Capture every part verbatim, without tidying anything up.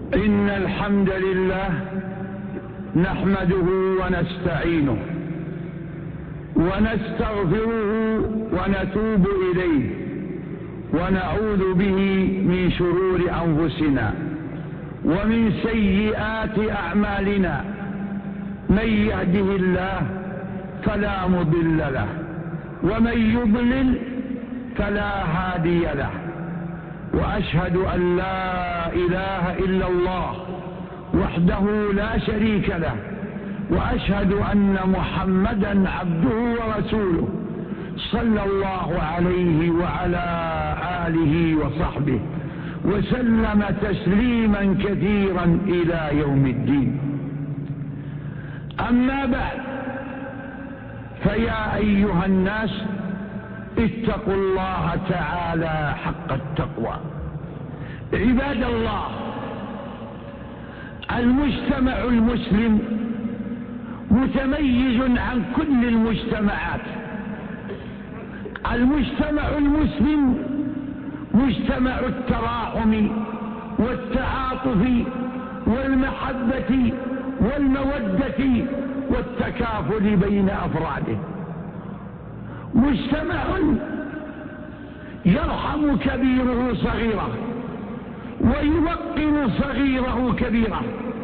إن الحمد لله نحمده ونستعينه ونستغفره ونتوب إليه ونعوذ به من شرور أنفسنا ومن سيئات أعمالنا. من يهده الله فلا مضل له ومن يضلل فلا هادي له، وأشهد أن لا إله إلا الله وحده لا شريك له، وأشهد أن محمدا عبده ورسوله صلى الله عليه وعلى آله وصحبه وسلم تسليما كثيرا إلى يوم الدين. أما بعد، فيا أيها الناس اتقوا الله تعالى حق التقوى. عباد الله، المجتمع المسلم متميز عن كل المجتمعات. المجتمع المسلم مجتمع التراحم والتعاطف والمحبة والمودة والتكافل بين أفراده، مجتمع يرحم كبيره صغيره ويوقر صغيره كبيره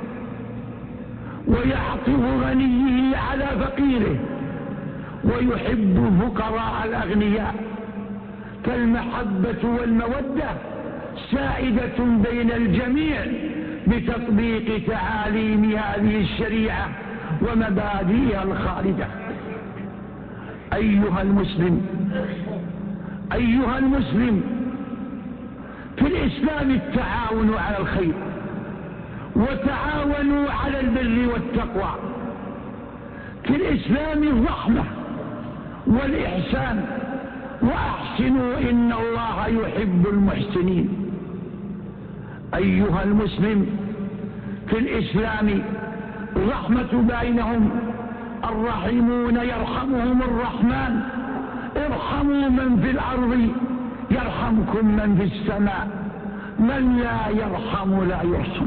ويعطف غنيه على فقيره ويحب فقراء الأغنياء. فالمحبة والمودة سائدة بين الجميع بتطبيق تعاليم هذه الشريعة ومبادئها الخالدة. أيها المسلم أيها المسلم في الإسلام التعاون على الخير، وتعاونوا على البر والتقوى. في الإسلام الرحمة والإحسان، وأحسنوا إن الله يحب المحسنين. أيها المسلم في الإسلام الرحمة بينهم، الراحمون يرحمهم الرحمن، ارحموا من في الأرض يرحمكم من في السماء، من لا يرحم لا يرحم.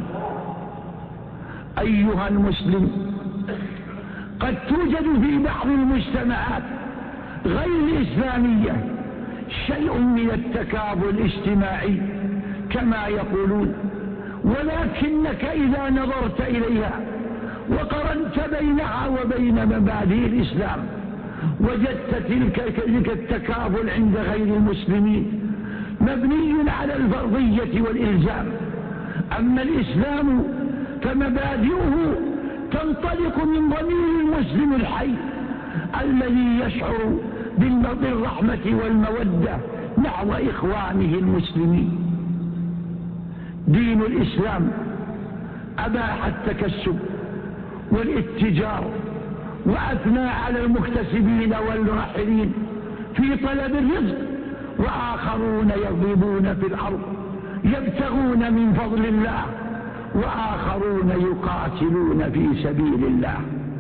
أيها المسلم، قد توجد في بعض المجتمعات غير الإسلامية شيء من التكافل الاجتماعي كما يقولون، ولكنك إذا نظرت إليها وقرنت بينها وبين مبادئ الإسلام وجدت تلك التكافل عند غير المسلمين مبني على الفرضية والإلزام. أما الإسلام فمبادئه تنطلق من ضمير المسلم الحي الذي يشعر بالرحمة والمودة نحو إخوانه المسلمين. دين الإسلام أباح التكسب والاتجار، وأثنى على المكتسبين والراحلين في طلب الرزق، وآخرون يضربون في الأرض يبتغون من فضل الله، وآخرون يقاتلون في سبيل الله.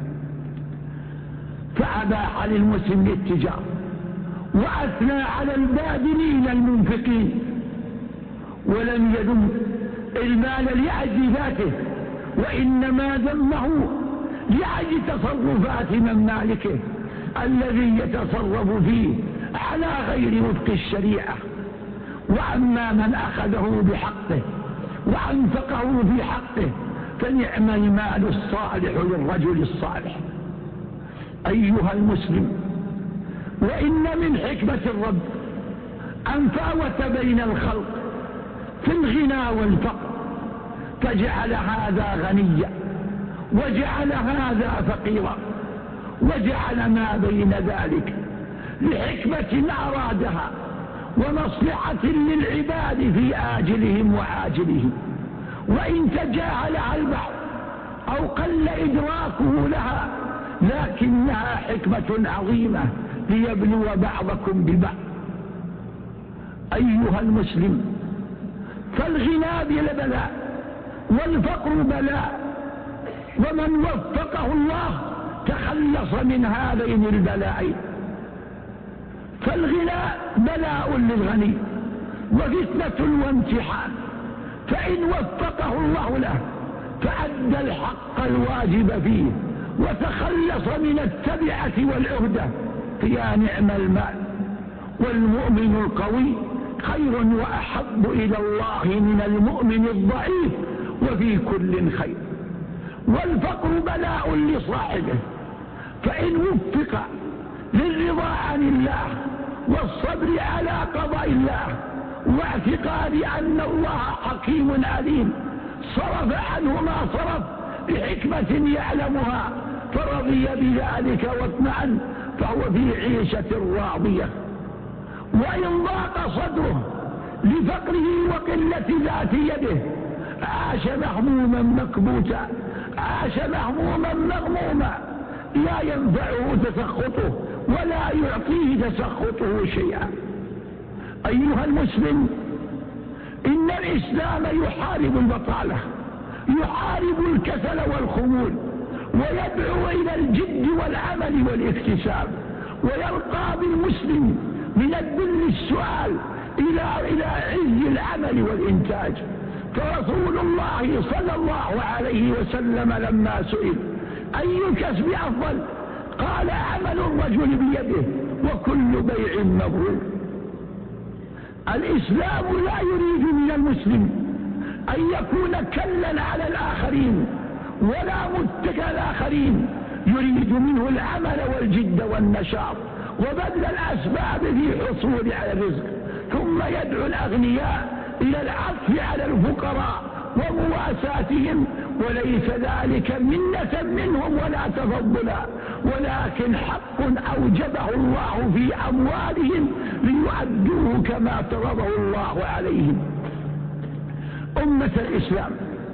فأباح للمسلم الاتجار، وأثنى على الباذلين المنفقين، ولم يذم المال لأجل ذاته، وإنما ذمه لأجل تصرفات من مالكه الذي يتصرف فيه على غير وفق الشريعة. وأما من أخذه بحقه وأنفقه في حقه فنعم المال الصالح للرجل الصالح. أيها المسلم، وإن من حكمة الرب أن فاوت بين الخلق في الغنى والفقر، فجعل هذا غنيا وجعل هذا فقيرا، وجعل ما بين ذلك لحكمة أرادها ومصلحة للعباد في آجلهم وعاجلهم. وإن تجاهلها البعض أو قل إدراكه لها، لكنها حكمة عظيمة ليبلو بعضكم ببعض. أيها المسلم، فالغنى بلا والفقر بلاء، ومن وفقه الله تخلص من هذين البلاءين. فالغنى بلاء للغني وفتنة وامتحان، فإن وفقه الله له فأدى الحق الواجب فيه وتخلص من التبعة والعهدة فيا نعم المال. والمؤمن القوي خير وأحب إلى الله من المؤمن الضعيف وفي كل خير. والفقر بلاء لصاحبه، فإن وفق للرضا عن الله والصبر على قضاء الله واعتقاد أن الله حكيم عليم صرف عنه ما صرف بحكمة يعلمها فرضي بذلك واطمأن فهو في عيشة راضية. وإن ضاق صدره لفقره وقلة ذات يده عاش مهموما مكبوتا، عاش مهموما مغموما لا ينفعه تسخطه ولا يعطيه تسخطه شيئا. أيها المسلم، إن الإسلام يحارب البطالة، يحارب الكسل والخمول، ويدعو إلى الجد والعمل والاكتساب، ويرقى بالمسلم من الذل السؤال إلى إلى عز العمل والإنتاج. فرسول الله صلى الله عليه وسلم لما سئل أي الكسب أفضل قال عمل الرجل بيده وكل بيع مبرور. الإسلام لا يريد من المسلم أن يكون كلا على الآخرين ولا متكى الآخرين، يريد منه العمل والجد والنشاط وبذل الأسباب في الحصول على الرزق، ثم يدعو الأغنياء إلى العطف على الفقراء ومواساتهم، وليس ذلك منة منهم ولا تفضلا، ولكن حق أوجبه الله في أموالهم ليؤدوه كما فرضه الله عليهم. أمة الإسلام،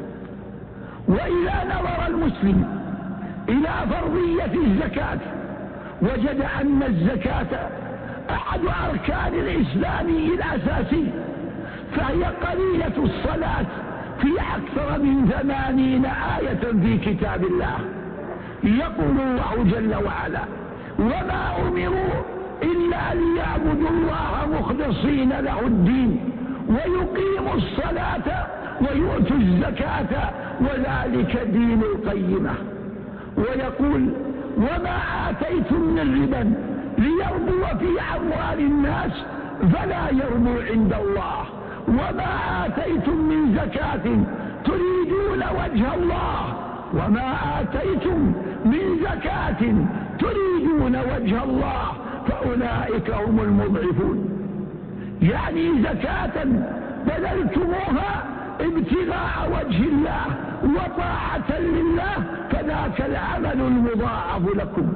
وإذا نظر المسلم إلى فرضية الزكاة وجد أن الزكاة أحد أركان الإسلام الأساسي، فهي قليلة الصلاة في أكثر من ثمانين آية في كتاب الله. يقول الله جل وعلا: وما أمروا إلا ليعبدوا الله مخلصين له الدين ويقيموا الصلاة ويؤتوا الزكاة وذلك دين القيمة. ويقول: وما آتيتم من ربا ليربو في أموال الناس فلا يربو عند الله، وما آتيتم من زكاة تريدون وجه الله، وما آتيتم من زكاة تريدون وجه الله فأولئك هم المضعفون. يعني زكاة بذلتموها ابتغاء وجه الله وطاعة لله فذاك العمل المضاعف لكم.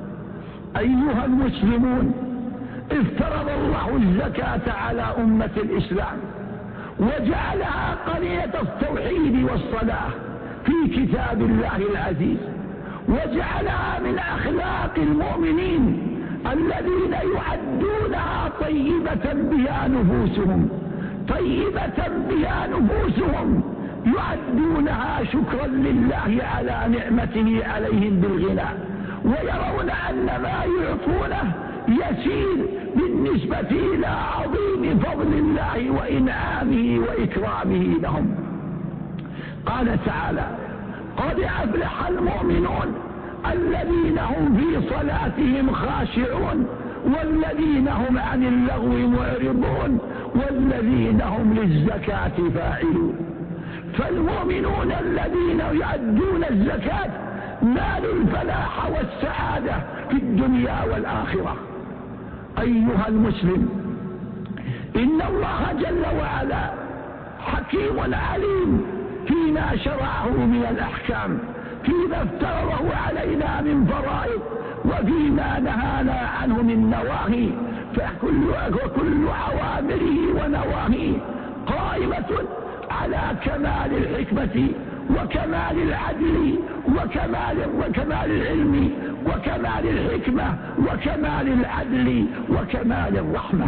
أيها المسلمون، افترض الله الزكاة على أمة الإسلام وجعلها قرينة التوحيد والصلاة في كتاب الله العزيز، وجعلها من أخلاق المؤمنين الذين يعدونها طيبة بها نفوسهم، طيبة بها نفوسهم يعدونها شكرا لله على نعمته عليهم بالغنى، ويرون أن ما يعطونه يسير بالنسبة إلى عظيم فضل الله وإنعامه وإكرامه لهم. قال تعالى: قد أفلح المؤمنون الذين هم في صلاتهم خاشعون والذين هم عن اللغو معرضون والذين هم للزكاة فاعلون. فالمؤمنون الذين يؤدون الزكاة نالوا الفلاح والسعادة في الدنيا والآخرة. أيها المسلم، إن الله جل وعلا حكيم عليم فيما شرعه من الأحكام، فيما افترضه علينا من فرائض وفيما نهانا عنه من نواهي، فكل وكل أوامره ونواهيه قائمة على كمال الحكمة وكمال العدل وكمال وكمال العلم وكمال الحكمة وكمال العدل وكمال الرحمة.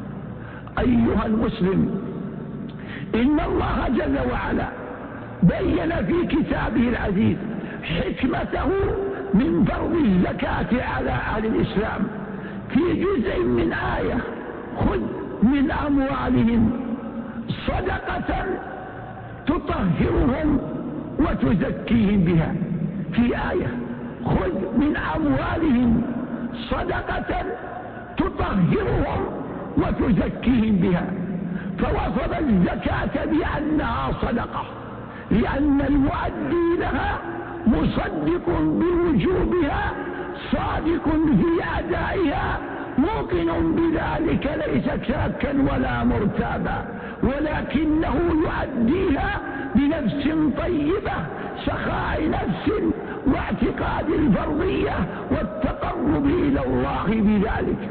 أيها المسلم، إن الله جل وعلا بين في كتابه العزيز حكمته من فرض الزكاة على أهل الإسلام في جزء من آية: خذ من أموالهم صدقة تطهرهم وتزكيهم بها. في آية: خذ من أموالهم صدقة تطهرهم وتزكيهم بها، فوصف الزكاة بأنها صدقة، لأن المؤدي لها مصدق بوجوبها صادق في أدائها موقن بذلك ليس شاكا ولا مرتابا، ولكنه يؤديها بنفس طيبة، سخاء نفس واعتقاد الفرضية والتقرب إلى الله بذلك.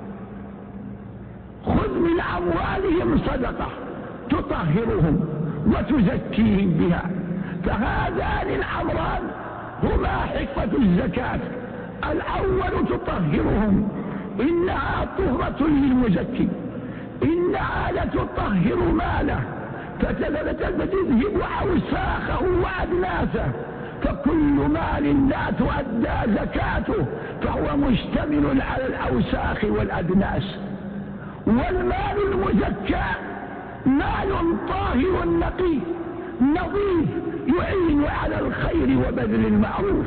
خذ من أموالهم صدقة تطهرهم وتزكيهم بها. فهذان الأمران هما حكمة الزكاة: الأول تطهرهم، إنها طهرة للمزكي، إنها لتطهر ماله فتذهب أوساخه وأدناسه، فكل مال لا تؤدى زكاته فهو مشتمل على الأوساخ والأدناس. والمال المزكى مال طاهر نقي نظيف يعين على الخير وبذل المعروف،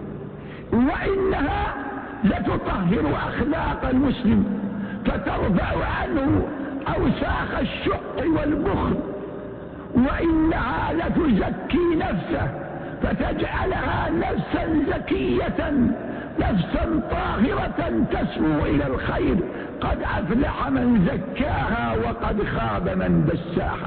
وإنها لتطهر أخلاق المسلم فترفع عنه أوساخ الشح والبخل، وإنها لتزكي نفسه فتجعلها نفسا زكية، نفسا طاهرة تسمو إلى الخير. قد أفلح من زكاها وقد خاب من دساها.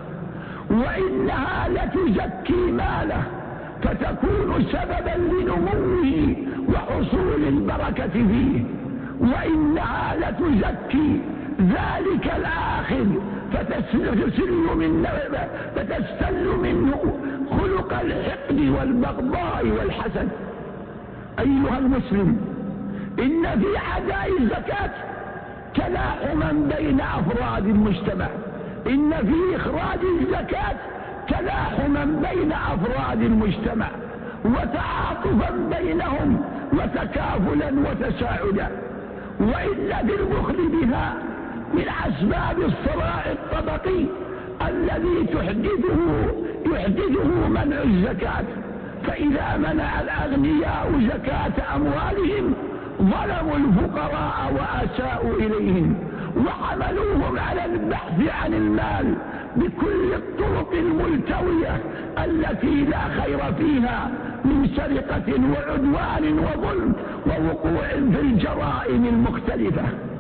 وإنها لتزكي ماله فتكون سببا لنموه وحصول البركة فيه. وإنها لتزكي ذلك الآخر فتستل منه, فتستل منه خلق الحقد والبغضاء والحسد. أيها المسلم، إن في أداء الزكاة تلاحما بين أفراد المجتمع، إن في إخراج الزكاة تلاحما بين أفراد المجتمع وتعاطفا بينهم وتكافلا وتساعدا. وإن بالبخل بها من أسباب الصراع الطبقي الذي تحدثه يحدثه منع الزكاة. فإذا منع الأغنياء زكاة أموالهم ظلموا الفقراء وأساءوا إليهم وحملوهم على البحث عن المال بكل الطرق الملتوية التي لا خير فيها من سرقة وعدوان وظلم ووقوع في الجرائم المختلفة.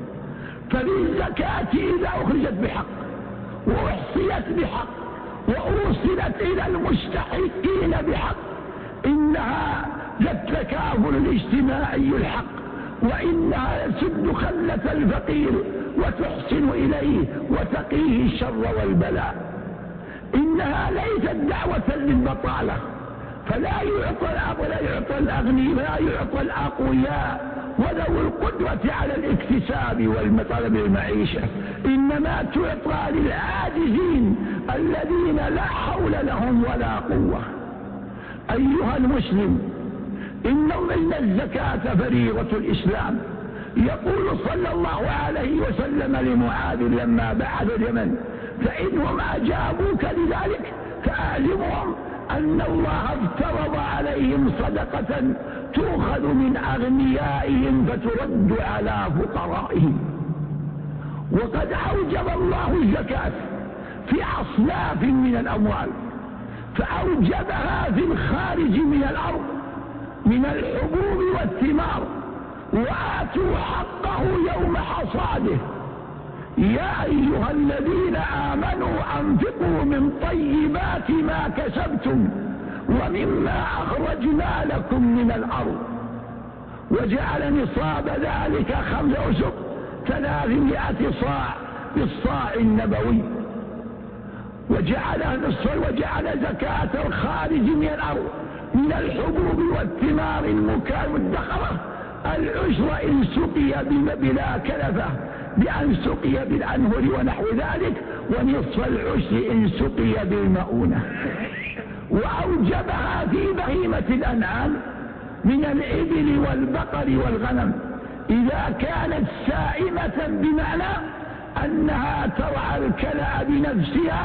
فللزكاة إذا أخرجت بحق وأحصيت بحق وأوصلت إلى المستحقين بحق إنها للتكافل الاجتماعي الحق، وإنها تسد خلة الفقير وتحسن إليه وتقيه الشر والبلاء. إنها ليست دعوة للبطالة، فلا يعطى ولا يعطى الأغنياء لا يعطى الأقوياء وذوي القدرة على الاكتساب والمطالب المعيشة، إنما تعطى للعاجزين الذين لا حول لهم ولا قوة. أيها المسلم، إن من الزكاة فريضة الإسلام. يقول صلى الله عليه وسلم لمعاذ لما بعث اليمن: فإنهم أجابوك لذلك فأعلمهم أن الله افترض عليهم صدقة تؤخذ من أغنيائهم فترد على فقرائهم. وقد أوجب الله الزكاة في أصناف من الأموال، فأوجبها في الخارج من الأرض من الحبوب والثمار: وآتوا حقه يوم حصاده. يا أيها الذين آمنوا أنفقوا من طيبات ما كسبتم ومما أخرجنا لكم من الأرض. وجعل نصاب ذلك خمس أوسق ثلاثمائة صاع بالصاع النبوي. وجعل وجعل زكاة الخارج من الأرض من الحبوب والثمار المدخرة العشر إن سقي بلا كلفة بأن سقي بالأنهر ونحو ذلك، ونصف العشر إن سقي بالمؤونة. وأوجبها في بهيمة الأنعام من الإبل والبقر والغنم إذا كانت سائمة، بمعنى أنها ترعى الكلأ بنفسها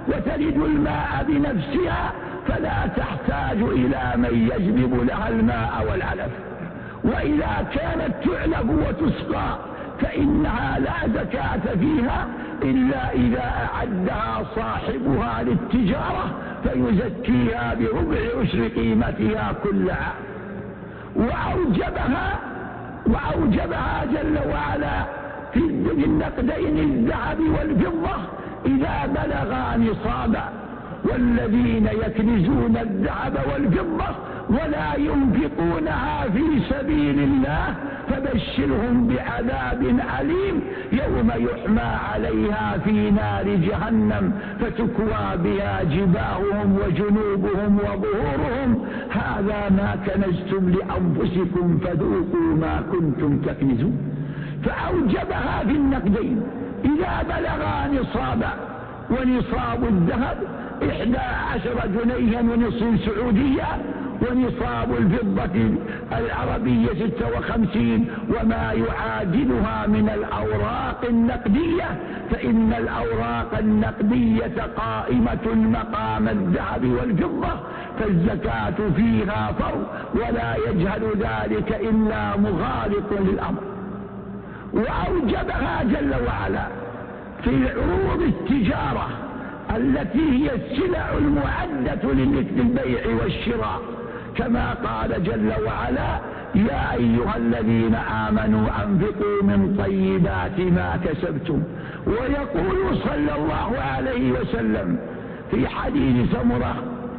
وتلد الماء بنفسها فلا تحتاج إلى من يجلب لها الماء والعلف. وإذا كانت تعلب وتسقى فإنها لا زكاة فيها إلا إذا أعدها صاحبها للتجارة فيزكيها بربع عشر قيمتها كل عام. وأوجبها وأوجبها جل وعلا في النقدين الذهب والفضة إذا بلغا نصابا. والذين يكنزون الذهب والفضة ولا ينفقونها في سبيل الله فبشرهم بعذاب أليم يوم يحمى عليها في نار جهنم فتكوى بها جباههم وجنوبهم وظهورهم هذا ما كنزتم لأنفسكم فذوقوا ما كنتم تكنزون. فأوجبها في النقدين إذا بلغا نصابا. ونصاب الذهب إحدى عشر جنيها ونصف سعودية، ونصاب الفضة العربية ستة وخمسين وما يعادلها من الأوراق النقدية، فإن الأوراق النقدية قائمة مقام الذهب والفضة فالزكاة فيها فرض ولا يجهل ذلك إلا مغالط للأمر. وأوجبها جل وعلا في عروض التجارة التي هي السلع المعدة للبيع والشراء كما قال جل وعلا يا أيها الذين آمنوا أنفقوا من طيبات ما كسبتم. ويقول صلى الله عليه وسلم في حديث سمرة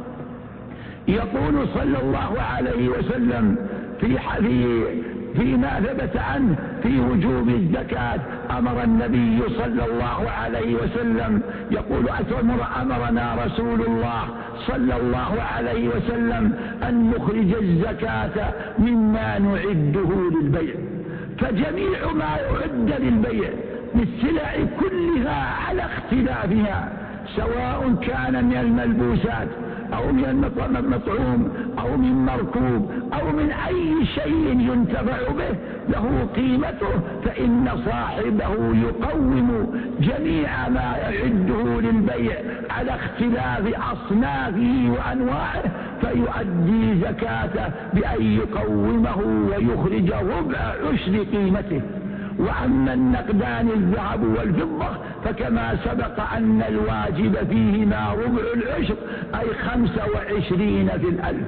يقول صلى الله عليه وسلم في حديث فيما ثبت عنه في وجوب الزكاة أمر النبي صلى الله عليه وسلم يقول أمرنا رسول الله صلى الله عليه وسلم أن نخرج الزكاة مما نعده للبيع. فجميع ما يعد للبيع بالسلع كلها على اختلافها سواء كان من الملبوسات أو من المطعوم أو من مركوب أو من أي شيء ينتفع به له قيمته، فإن صاحبه يقوم جميع ما يعده للبيع على اختلاف أصنافه وأنواعه فيؤدي زكاته بأن يقومه ويخرج ربع عشر قيمته. وأما النقدان الذهب والفضة فكما سبق أن الواجب فيهما ربع العشر أي خمسة وعشرين في الألف.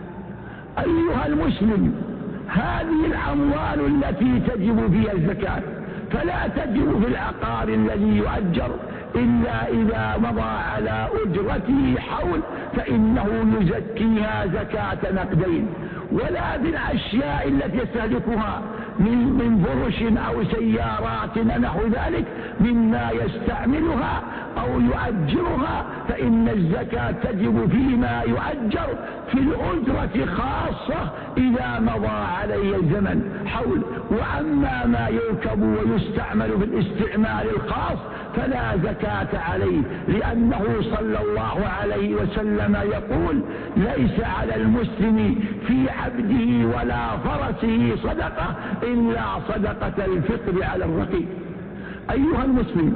أيها المسلم هذه الأموال التي تجب فيها الزكاة فلا تجب في العقار الذي يؤجر إلا إذا مضى على أجرته حول فإنه يزكيها زكاة نقدين، ولا بالأشياء التي يستهلكها من فرش أو سيارات نحو ذلك مما يستعملها أو يؤجرها فإن الزكاة تجب فيما يؤجر في الأجرة خاصة إذا مضى عليه الزمن حول. وأما ما يركب ويستعمل في الاستعمال الخاص فلا زكاة عليه، لأنه صلى الله عليه وسلم يقول ليس على المسلم في عبده ولا فرسه صدقة إلا صدقة الفطر على الرقيق. أيها المسلم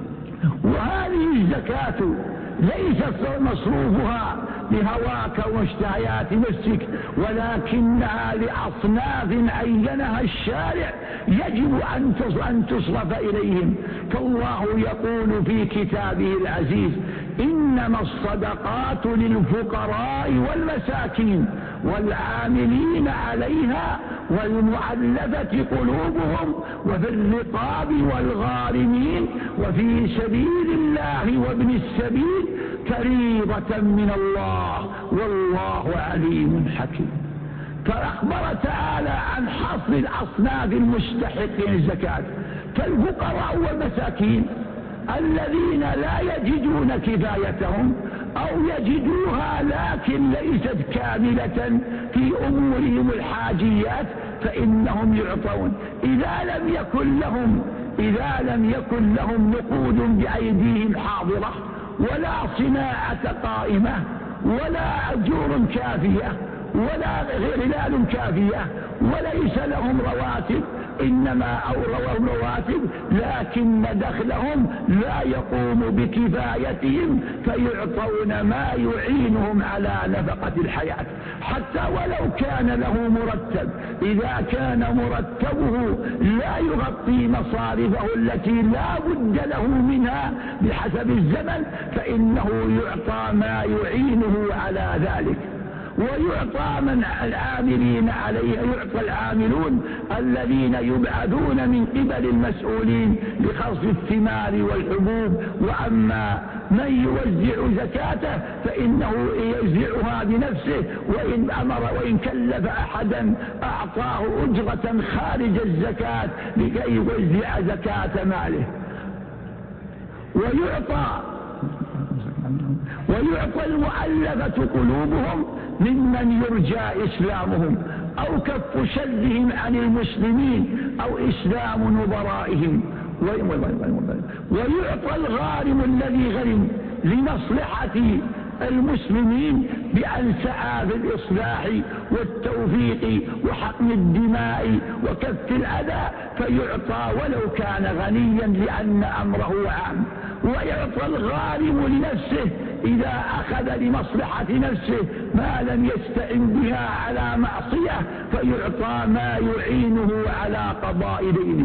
وهذه الزكاة ليست مصروفها لهواك ومشتهيات نفسك ولكنها لأصناف عينها الشارع يجب أن تصرف إليهم. فالله يقول في كتابه العزيز إنما الصدقات للفقراء والمساكين والعاملين عليها والمؤلفة قلوبهم وفي الرقاب والغارمين وفي سبيل الله وابن السبيل فريضة من الله والله عليم حكيم. فأخبر تعالى عن حصر الأصناف المستحقين الزكاة فالفقراء والمساكين الذين لا يجدون كفايتهم أو يجدوها لكن ليست كاملة في أمورهم الحاجيات فإنهم يعطون. إذا لم يكن لهم إذا لم يكن لهم نقود بأيديهم حاضرة ولا صناعة قائمة ولا أجور كافية ولا غلال كافية وليس لهم رواتب، إنما أو لهم رواتب لكن دخلهم لا يقوم بكفايتهم فيعطون ما يعينهم على نفقة الحياة، حتى ولو كان له مرتب إذا كان مرتبه لا يغطي مصارفه التي لا بد له منها بحسب الزمن فإنه يعطى ما يعينه على ذلك. ويعطى من العاملين عليه، يعطى العاملون الذين يبعثون من قبل المسؤولين لخصف الثمار والحبوب. وأما من يوزع زكاته فإنه يوزعها بنفسه، وإن أمر وإن كلف أحدا أعطاه أجرة خارج الزكاة لكي يوزع زكاة ماله. ويعطى ويعطى المؤلفة قلوبهم ممن يرجى إسلامهم أو كف شرهم عن المسلمين أو إسلام نظرائهم. ويعطى الغارم الذي غرم لمصلحة المسلمين بأن سعى في الإصلاح والتوفيق وحقن الدماء وكف الأذى فيعطى ولو كان غنيا لأن أمره عام. ويعطى الغارم لنفسه إذا أخذ لمصلحة نفسه ما لم يستعن بها على معصية فيعطى ما يعينه على قضاء دينه.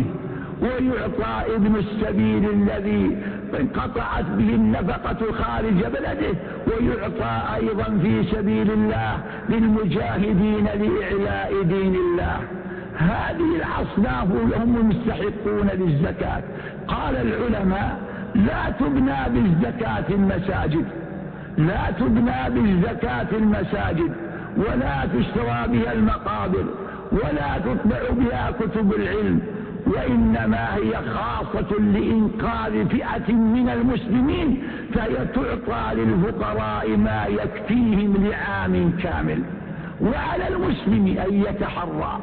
ويعطى ابن السبيل الذي انقطعت به النفقة خارج بلده، ويعطى أيضا في سبيل الله للمجاهدين لإعلاء دين الله. هذه الأصناف هم المستحقون للزكاة. قال العلماء لا تبنى بالزكاة المساجد، لا تبنى بالزكاة المساجد ولا تشترى بها المقابر ولا تطبع بها كتب العلم، وإنما هي خاصة لإنقاذ فئة من المسلمين فهي تعطى للفقراء ما يكفيهم لعام كامل. وعلى المسلم أن يتحرى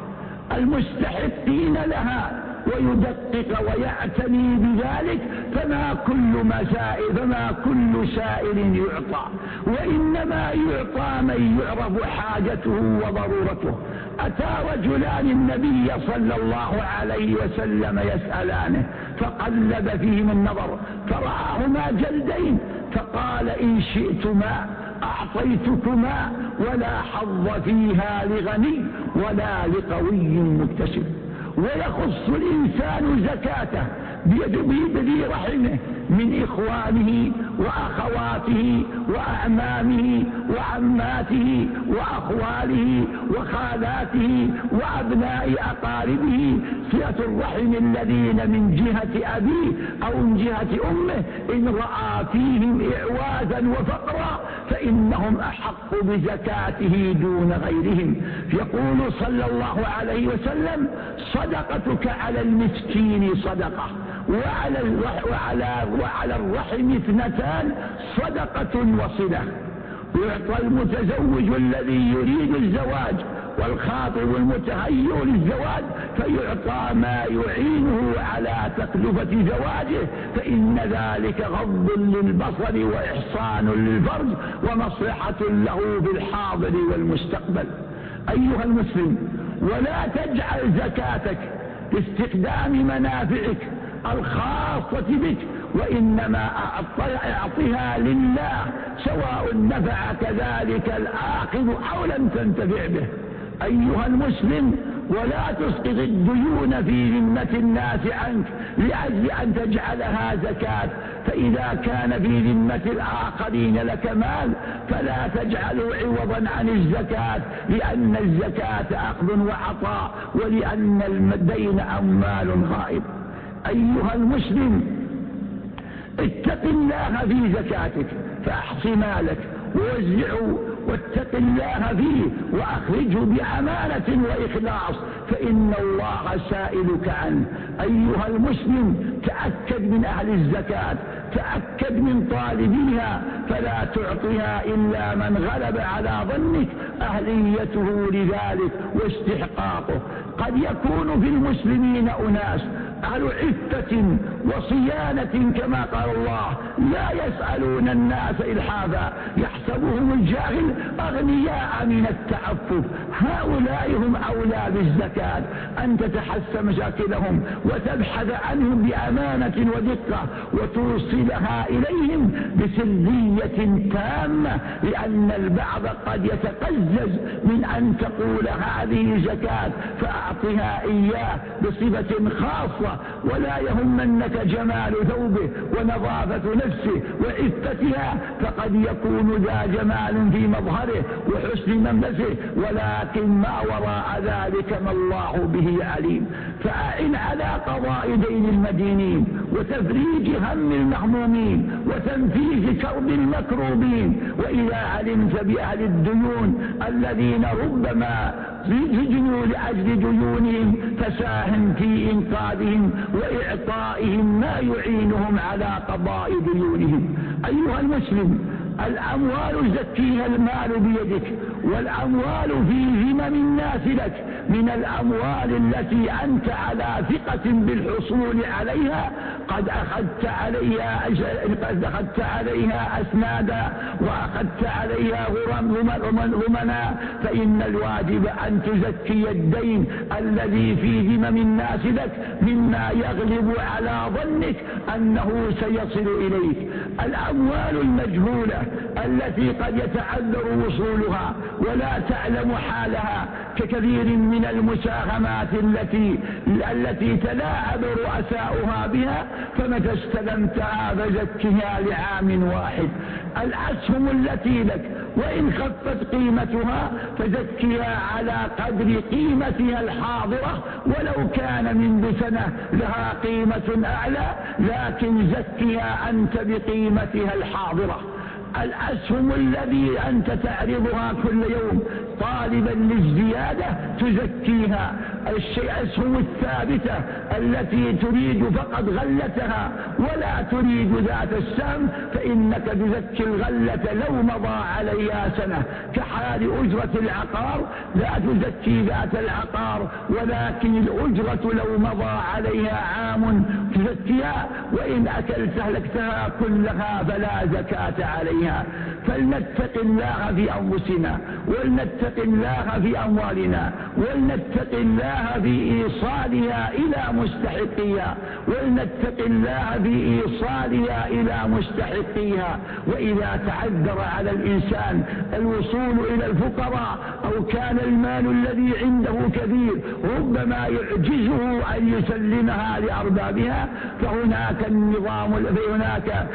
المستحقين لها ويدقق ويعتني بذلك، فما كل مسائل فما كل سائل يعطى، وإنما يعطى من يعرف حاجته وضرورته. أتى رجلان النبي صلى الله عليه وسلم يسألانه فقلب فيهم النظر فرآهما جلدين فقال إن شئتما أعطيتكما ولا حظ فيها لغني ولا لقوي مكتسب. ويخص الإنسان زكاته بيد رحمه من إخوانه وأخواته وأعمامه وعماته وأخواله وخالاته وأبناء أقاربه صلة الرحم الذين من جهة أبيه أو من جهة أمه إن رأى فيهم إعوازا وفقرا فإنهم أحق بزكاته دون غيرهم. يقول صلى الله عليه وسلم صدقتك على المسكين صدقة وعلى وعلى وعلى الرحم اثنتان صدقة وصلة. يعطى المتزوج الذي يريد الزواج والخاطب المتهيئ للزواج فيعطى ما يعينه على تكلفة زواجه، فإن ذلك غض للبصر وإحصان للفرج ومصلحة له في الحاضر والمستقبل. أيها المسلم، ولا تجعل زكاتك لاستخدام منافعك الخاصة بك، وإنما أعطها لله سواء نفعك ذلك الآخذ أو لم تنتفع به. أيها المسلم، ولا تسقط الديون في ذمة الناس عنك لأجل أن تجعلها زكاة، فإذا كان في ذمة الآخرين لك مال فلا تجعله عوضا عن الزكاة، لأن الزكاة أخذ وعطاء ولأن الدين أموال غائب. أيها المسلم، اتق الله في زكاتك فأحص مالك ووزعه واتق الله فيه وأخرجه بأمانة وإخلاص فإن الله سائلك عنه. أيها المسلم، تأكد من أهل الزكاة، تأكد من طالبيها، فلا تعطيها إلا من غلب على ظنك أهليته لذلك واستحقاقه. قد يكون في المسلمين أناس أهل عفة وصيانة كما قال الله، لا يسألون الناس إلحافا يحسبهم الجاهل أغنياء من التعفف. هؤلاء هم أولى بالزكاة، أن تتحسى مشاكلهم وتبحث عنهم بأمانة ودقة وتوصلها إليهم بسرية تامة، لأن البعض قد يتقزز من أن تقول هذه زكاة فأعطها إياه بصفة خاصة، ولا يهمنك جمال ثوبه ونظافة نفسه وعفتها، فقد يكون ذا جمال في مظهره وحسن ملبسه، ولكن ما وراء ذلك ما الله به عليم. فأعن على قضاء دين المدينين وتفريج هم المهمومين وتنفيذ كرب المكروبين. وإذا علمت بأهل الديون الذين ربما سجنوا لأجل ديونهم فساهم في إنقاذهم وإعطائهم ما يعينهم على قضاء ديونهم. أيها المسلم، الأموال زكيها المال بيدك، والأموال في ذمم الناس لك، من الأموال التي أنت على ثقة بالحصول عليها قد أخذت عليها قد أخذت عليها أسنادا وأخذت عليها غمنا، فإن الواجب أن تزكي الدين الذي في ذمم الناس لك مما يغلب على ظنك أنه سيصل إليك. الأموال المجهولة التي قد يتعذر وصولها ولا تعلم حالها ككثير من المساهمات التي التي تلاعب رؤساؤها بها، فمتى استلمتها فزكها لعام واحد. الأسهم التي لك وإن خفت قيمتها فزكها على قدر قيمتها الحاضرة، ولو كان منذ سنة لها قيمة أعلى، لكن زكها أنت بقيمتها الحاضرة. الأسهم الذي أنت تعرضها كل يوم طالبا للزيادة تزكيها. الأسهم الثابتة التي تريد فقط غلتها ولا تريد ذات السهم فإنك تزكي الغلة لو مضى عليها سنة، كحال أجرة العقار لا تزكي ذات العقار، ولكن الأجرة لو مضى عليها عام تزكيها، وإن أكلت أهلكتها كلها فلا زكاة عليها. فلنتق الله في أنفسنا، ولنتق الله في أموالنا، ولنتق الله في إيصالها إلى مستحقيها، ولنتق الله في إيصالها إلى مستحقيها. وإذا تعذر على الإنسان الوصول إلى الفقراء أو كان المال الذي عنده كثير ربما يعجزه أن يسلمها لأربابها، فهناك النظام فهناك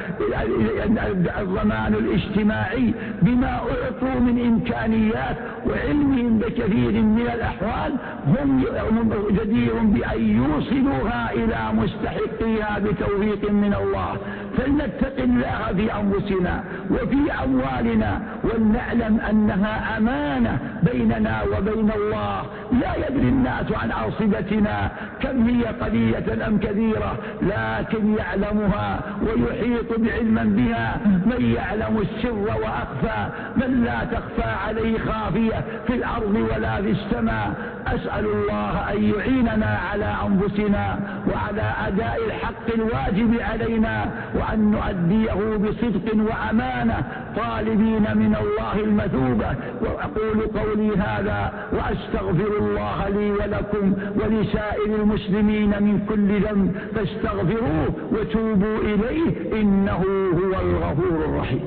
الضمان الاجتماعي بما أعطوا من إمكانيات وعلمهم بكثير من الأحوال هم جدير بأن يوصلوها إلى مستحقيها بتوفيق من الله. فلنتق الله في أنفسنا وفي أموالنا، ولنعلم أنها أمانة بيننا وبين الله. لا يدري الناس عن أرصدتنا كم هي قليلة أم كثيرة، لكن يعلمها ويحيط بعلما بها من يعلم السر وأخفى، من لا تخفى عليه خافية في الأرض ولا في السماء. أسأل الله أن يعيننا على أنفسنا وعلى أداء الحق الواجب علينا، وأن نؤديه بصدق وأمانة طالبين من الله المثوبة. وأقول قولي هذا وأستغفر الله لي ولكم ولسائر المسلمين من كل ذنب، فاستغفروه وتوبوا إليه إنه هو الغفور الرحيم.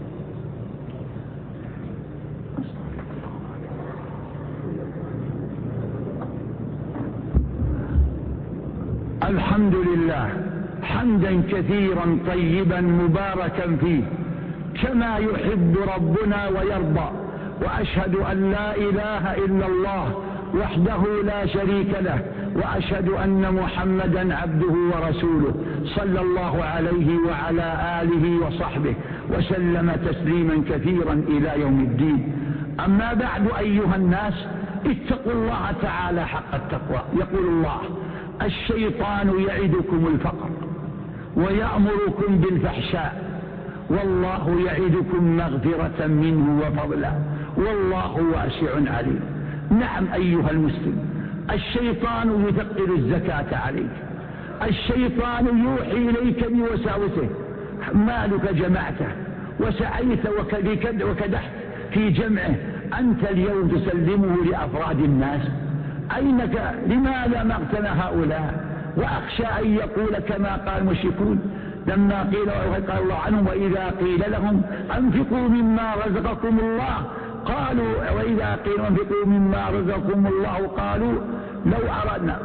الحمد لله حمدا كثيرا طيبا مباركا فيه كما يحب ربنا ويرضى، وأشهد أن لا إله إلا الله وحده لا شريك له، وأشهد أن محمدا عبده ورسوله صلى الله عليه وعلى آله وصحبه وسلم تسليما كثيرا إلى يوم الدين. أما بعد أيها الناس، اتقوا الله تعالى حق التقوى. يقول الله: الشيطان يعدكم الفقر ويأمركم بالفحشاء والله يعدكم مغفرة منه وفضلا والله واسع عليم. نعم أيها المسلم، الشيطان يثقل الزكاة عليك، الشيطان يوحي إليك بوساوسه، مالك جمعته وسعيت وكدحت في جمعه، أنت اليوم تسلمه لأفراد الناس. أينك؟ لماذا ما اغتنى هؤلاء؟ وأخشى أن يقول كما قال المشركون لما قيل قال الله عنهم وإذا قيل لهم أنفقوا مما رزقكم الله قالوا وإذا قيل أنفقوا مما رزقكم الله قالوا لو أردنا.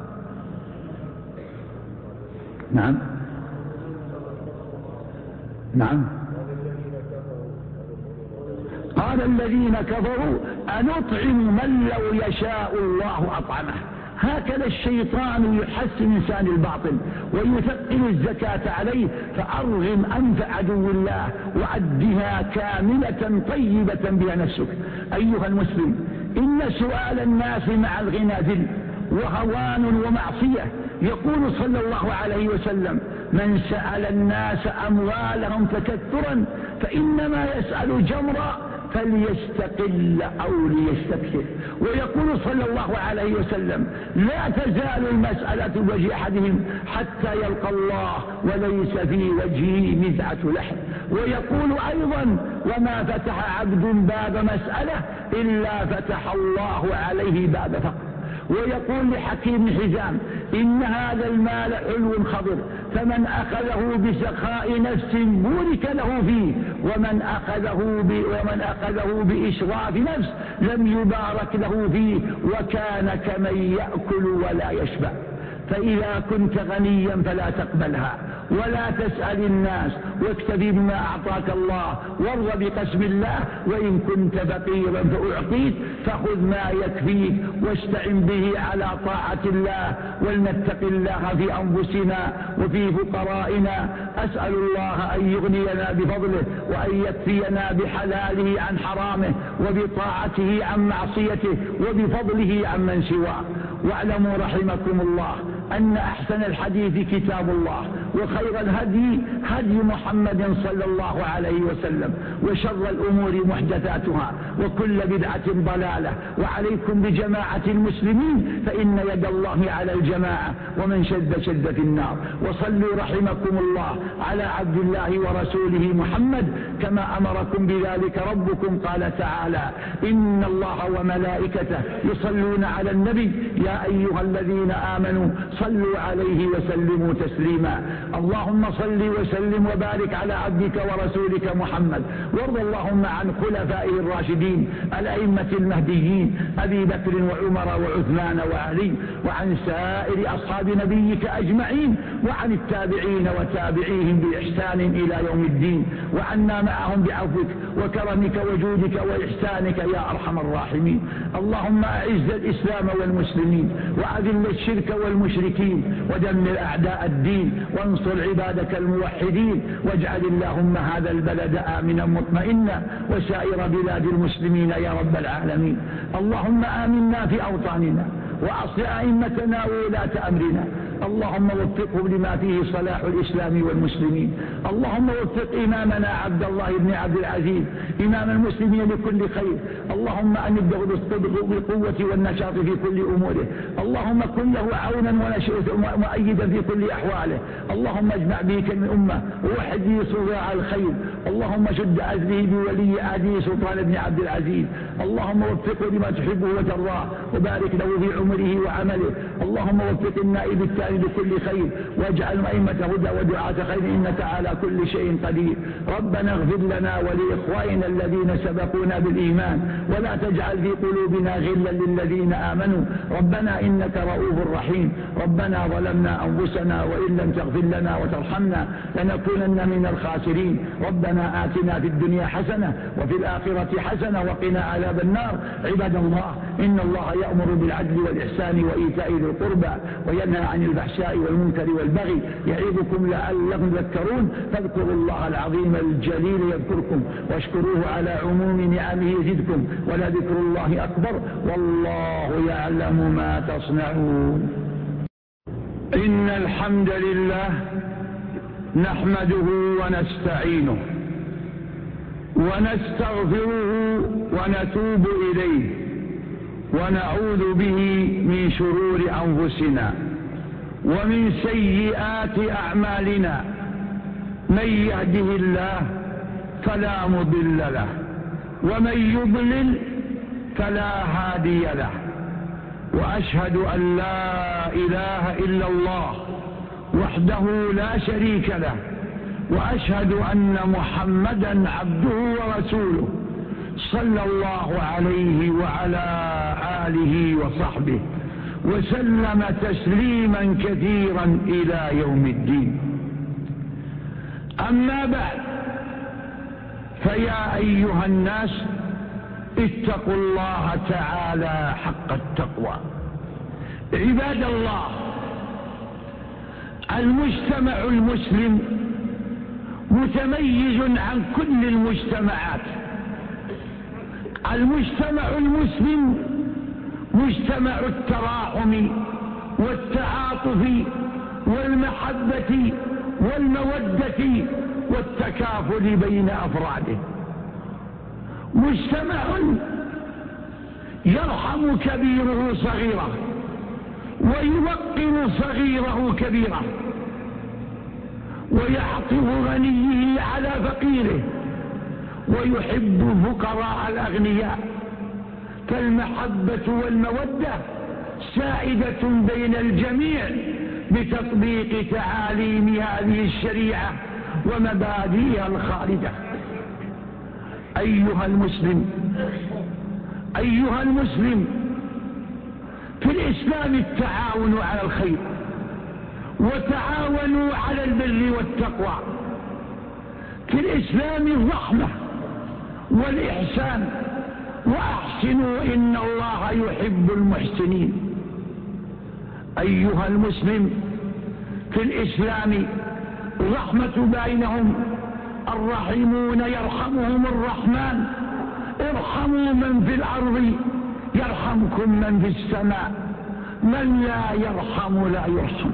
نعم نعم قال الذين كفروا أنطعم من لو يشاء الله أطعمه. هكذا الشيطان يحسن إنسان الباطل ويثقل الزكاة عليه، فأرغم أنف عدو الله وعدها كاملة طيبة بها نفسك. أيها المسلم، إن سؤال الناس مع الغنى ذل وهوان ومعصية. يقول صلى الله عليه وسلم من سأل الناس أموالهم تكثرا فإنما يسأل جمرا فليستقل أو ليستكثر. ويقول صلى الله عليه وسلم لا تزال المسألة بوجه أحدهم حتى يلقى الله وليس في وجهه مزعة لحم. ويقول أيضا وما فتح عبد باب مسألة إلا فتح الله عليه باب فقر. ويقول لحكيم حزام إن هذا المال حلو خضر فمن أخذه بسخاء نفس بورك له فيه ومن أخذه, ومن أخذه بإشراف نفس لم يبارك له فيه وكان كمن يأكل ولا يشبع. فإذا كنت غنيا فلا تقبلها ولا تسأل الناس واكتفي بما أعطاك الله وارض بقسم الله. وإن كنت فقيرا فأعطيت فخذ ما يكفيك واستعن به على طاعة الله. ولنتق الله في أنفسنا وفي فقرائنا. أسأل الله أن يغنينا بفضله وأن يكفينا بحلاله عن حرامه وبطاعته عن معصيته وبفضله عن من سواه. واعلموا رحمكم الله أن أحسن الحديث كتاب الله وخير الهدي هدي محمد صلى الله عليه وسلم وشر الأمور محدثاتها وكل بدعة ضلالة. وعليكم بجماعة المسلمين فإن يد الله على الجماعة ومن شد شد في النار. وصلوا رحمكم الله على عبد الله ورسوله محمد كما أمركم بذلك ربكم قال تعالى إن الله وملائكته يصلون على النبي يا أيها الذين آمنوا صلوا عليه وسلموا تسليما. اللهم صل وسلم وبارك على عبدك ورسولك محمد. وارض اللهم عن خلفائه الراشدين الأئمة المهديين أبي بكر وعمر وعثمان وعلي وعن سائر أصحاب نبيك أجمعين وعن التابعين وتابعيهم بإحسان إلى يوم الدين وعنا معهم بعفوك وكرمك وجودك وإحسانك يا أرحم الراحمين. اللهم أعز الإسلام والمسلمين وأذل الشرك والمشركين ودمر أعداء الدين وانصر عبادك الموحدين. واجعل اللهم هذا البلد آمنا مطمئنا وسائر بلاد المسلمين يا رب العالمين. اللهم آمنا في أوطاننا وأصلح أئمتنا وولاة أمرنا. اللهم وفقهم لما فيه صلاح الإسلام والمسلمين. اللهم وفق إمامنا عبد الله بن عبد العزيز إمام المسلمين لكل خير. اللهم أمده بالصدق بالقوة والنشاط في كل أموره. اللهم كن له عونا ومؤيدا في كل أحواله. اللهم اجمع به كلمة الأمة ووحد به صراع الخير. اللهم شد أزله بولي عهده سلطان بن عبد العزيز. اللهم وفقه لما تحبه وترضاه وبارك له في عمره وعمله. اللهم وفق النائب التالي لكل خير واجعل أئمة هدى ودعاة خير إنك على كل شيء قدير. ربنا اغفر لنا ولإخواننا الذين سبقونا بالإيمان ولا تجعل في قلوبنا غلا للذين آمنوا ربنا إنك رؤوف رحيم. ربنا ظلمنا أنفسنا وإن لم تغفر لنا وترحمنا لنكونن من الخاسرين. ربنا آتنا في الدنيا حسنة وفي الآخرة حسنة وقنا عذاب النار. عباد الله إن الله يأمر بالعدل والإحسان وإيتاء ذي القربى وينهى عن الفحشاء والمنكر والبغي يعظكم لعلكم تذكرون. فاذكروا الله العظيم الجليل يذكركم واشكروه على عموم نعمه يزدكم ولذكر الله أكبر والله يعلم ما تصنعون. إن الحمد لله نحمده ونستعينه ونستغفره ونتوب إليه ونعوذ به من شرور أنفسنا ومن سيئات أعمالنا، من يهده الله فلا مضل له ومن يضلل فلا هادي له، وأشهد أن لا إله إلا الله وحده لا شريك له، وأشهد أن محمدا عبده ورسوله صلى الله عليه وعلى آله وصحبه وسلم تسليما كثيرا إلى يوم الدين. أما بعد، فيا أيها الناس اتقوا الله تعالى حق التقوى. عباد الله، المجتمع المسلم متميز عن كل المجتمعات. المجتمع المسلم مجتمع التراحم والتعاطف والمحبة والمودة والتكافل بين أفراده، مجتمع يرحم كبيره صغيره ويوقر صغيره كبيره، ويعطف غنيه على فقيره ويحب فقراء الأغنياء. فالمحبة والمودة سائدة بين الجميع بتطبيق تعاليم هذه الشريعة ومبادئها الخالدة. أيها المسلم أيها المسلم في الإسلام التعاون على الخير، وتعاونوا على البر والتقوى. في الإسلام الرحمة والإحسان، وأحسنوا إن الله يحب المحسنين. أيها المسلم في الإسلام الرحمة بينهم، الراحمون يرحمهم الرحمن، ارحموا من في الأرض يرحمكم من في السماء، من لا يرحم لا يرحم.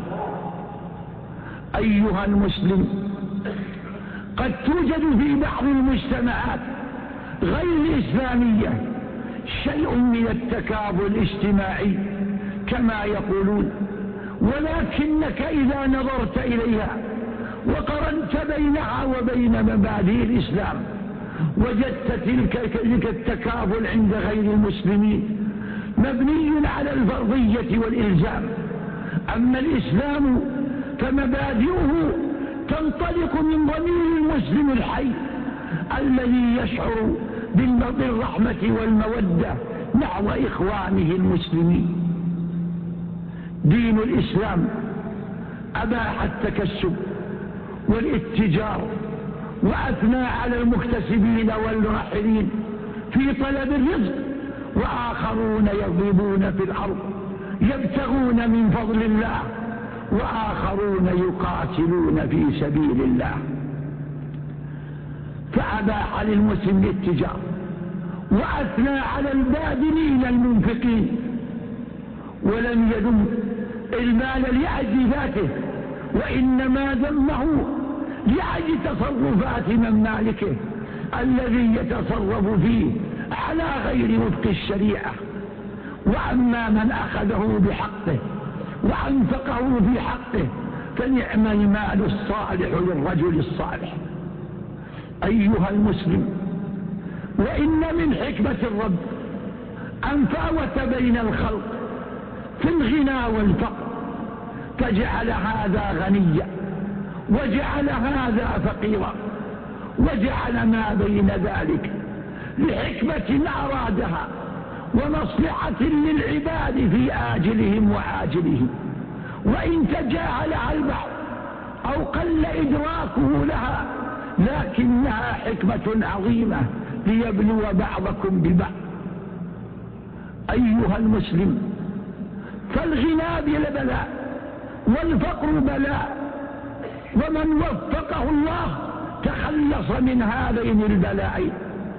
أيها المسلم، قد توجد في بعض المجتمعات غير الإسلامية شيء من التكافل الاجتماعي كما يقولون، ولكنك إذا نظرت إليها وقرنت بينها وبين مبادئ الإسلام وجدت تلك التكافل عند غير المسلمين مبني على الفرضية والإلزام. أما الإسلام فمبادئه تنطلق من ضمير المسلم الحي الذي يشعر بالرحمة والمودة نحو إخوانه المسلمين. دين الإسلام أباح التكسب والاتجار، وأثنى على المكتسبين والراحلين في طلب الرزق، وآخرون يضربون في الأرض يبتغون من فضل الله، وآخرون يقاتلون في سبيل الله. فأباح للمسلم الاتجار، وأثنى على الباذلين المنفقين، ولم يذم المال لأجل ذاته، وإنما ذمه لأجل تصرفات من مالكه الذي يتصرف فيه على غير وفق الشريعة. وأما من أخذه بحقه وأنفقه في حقه فنعم المال الصالح للرجل الصالح. أيها المسلم، وإن من حكمة الرب أن فاوت بين الخلق في الغنى والفقر، فجعل هذا غنيا وجعل هذا فقيرا، وجعل ما بين ذلك لحكمة أرادها ومصلحة للعباد في آجلهم وعاجلهم. وإن تجاهلها البعض أو قل إدراكه لها، لكنها حكمة عظيمة ليبلو بعضكم ببعض. أيها المسلم، فالغنى بلا والفقر بلاء، ومن وفقه الله تخلص من هذين البلاءين.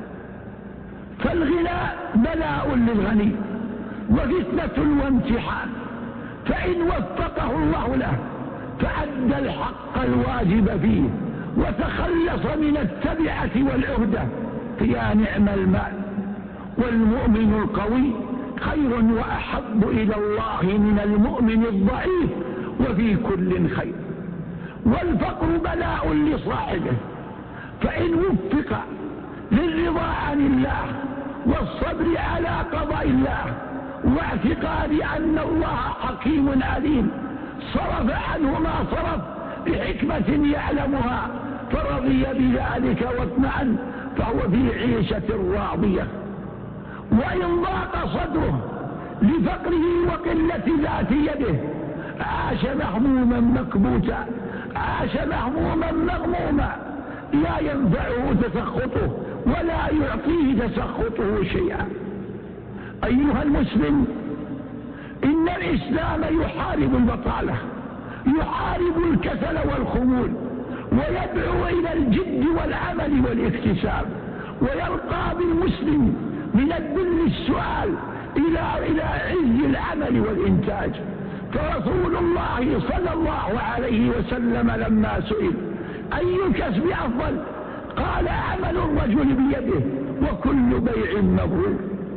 فالغنى بلاء للغني وفتنة وامتحان، فإن وفقه الله له فأدى الحق الواجب فيه وتخلص من التبعة والعهدة، فيا نعم المال. والمؤمن القوي خير وأحب إلى الله من المؤمن الضعيف وفي كل خير. والفقر بلاء لصاحبه، فإن وفق للرضا عن الله والصبر على قضاء الله واعتقاد أن الله حكيم عليم صرف عنه ما صرف بحكمة يعلمها، فرضي بذلك واطمأن، فهو في عيشة راضية. وإن ضاق صدره لفقره وقلة ذات يده عاش مهموما مكبوتا، عاش مهموما مغموما، لا ينفعه تسخطه ولا يعطيه تسخطه شيئا. أيها المسلم، إن الإسلام يحارب البطالة، يحارب الكسل والخمول، ويدعو إلى الجد والعمل والاكتساب، ويلقى بالمسلم من الذل السؤال إلى إلى عز العمل والإنتاج. فرسول الله صلى الله عليه وسلم لما سئل أي الكسب أفضل قال عمل الرجل بيده وكل بيع مبرور.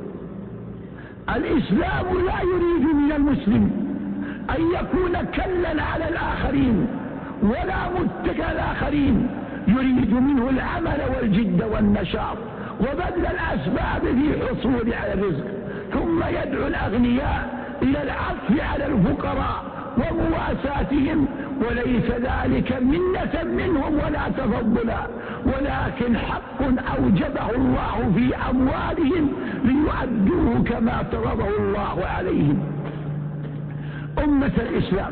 الإسلام لا يريد من المسلم أن يكون كلا على الآخرين ولا متكئ الآخرين، يريد منه العمل والجد والنشاط وبذل الأسباب في الحصول على الرزق، ثم يدعو الأغنياء إلى العطف على الفقراء ومواساتهم، وليس ذلك منة منهم ولا تفضلا، ولكن حق أوجبه الله في أموالهم ليؤدوه كما فرضه الله عليهم. أمة الإسلام،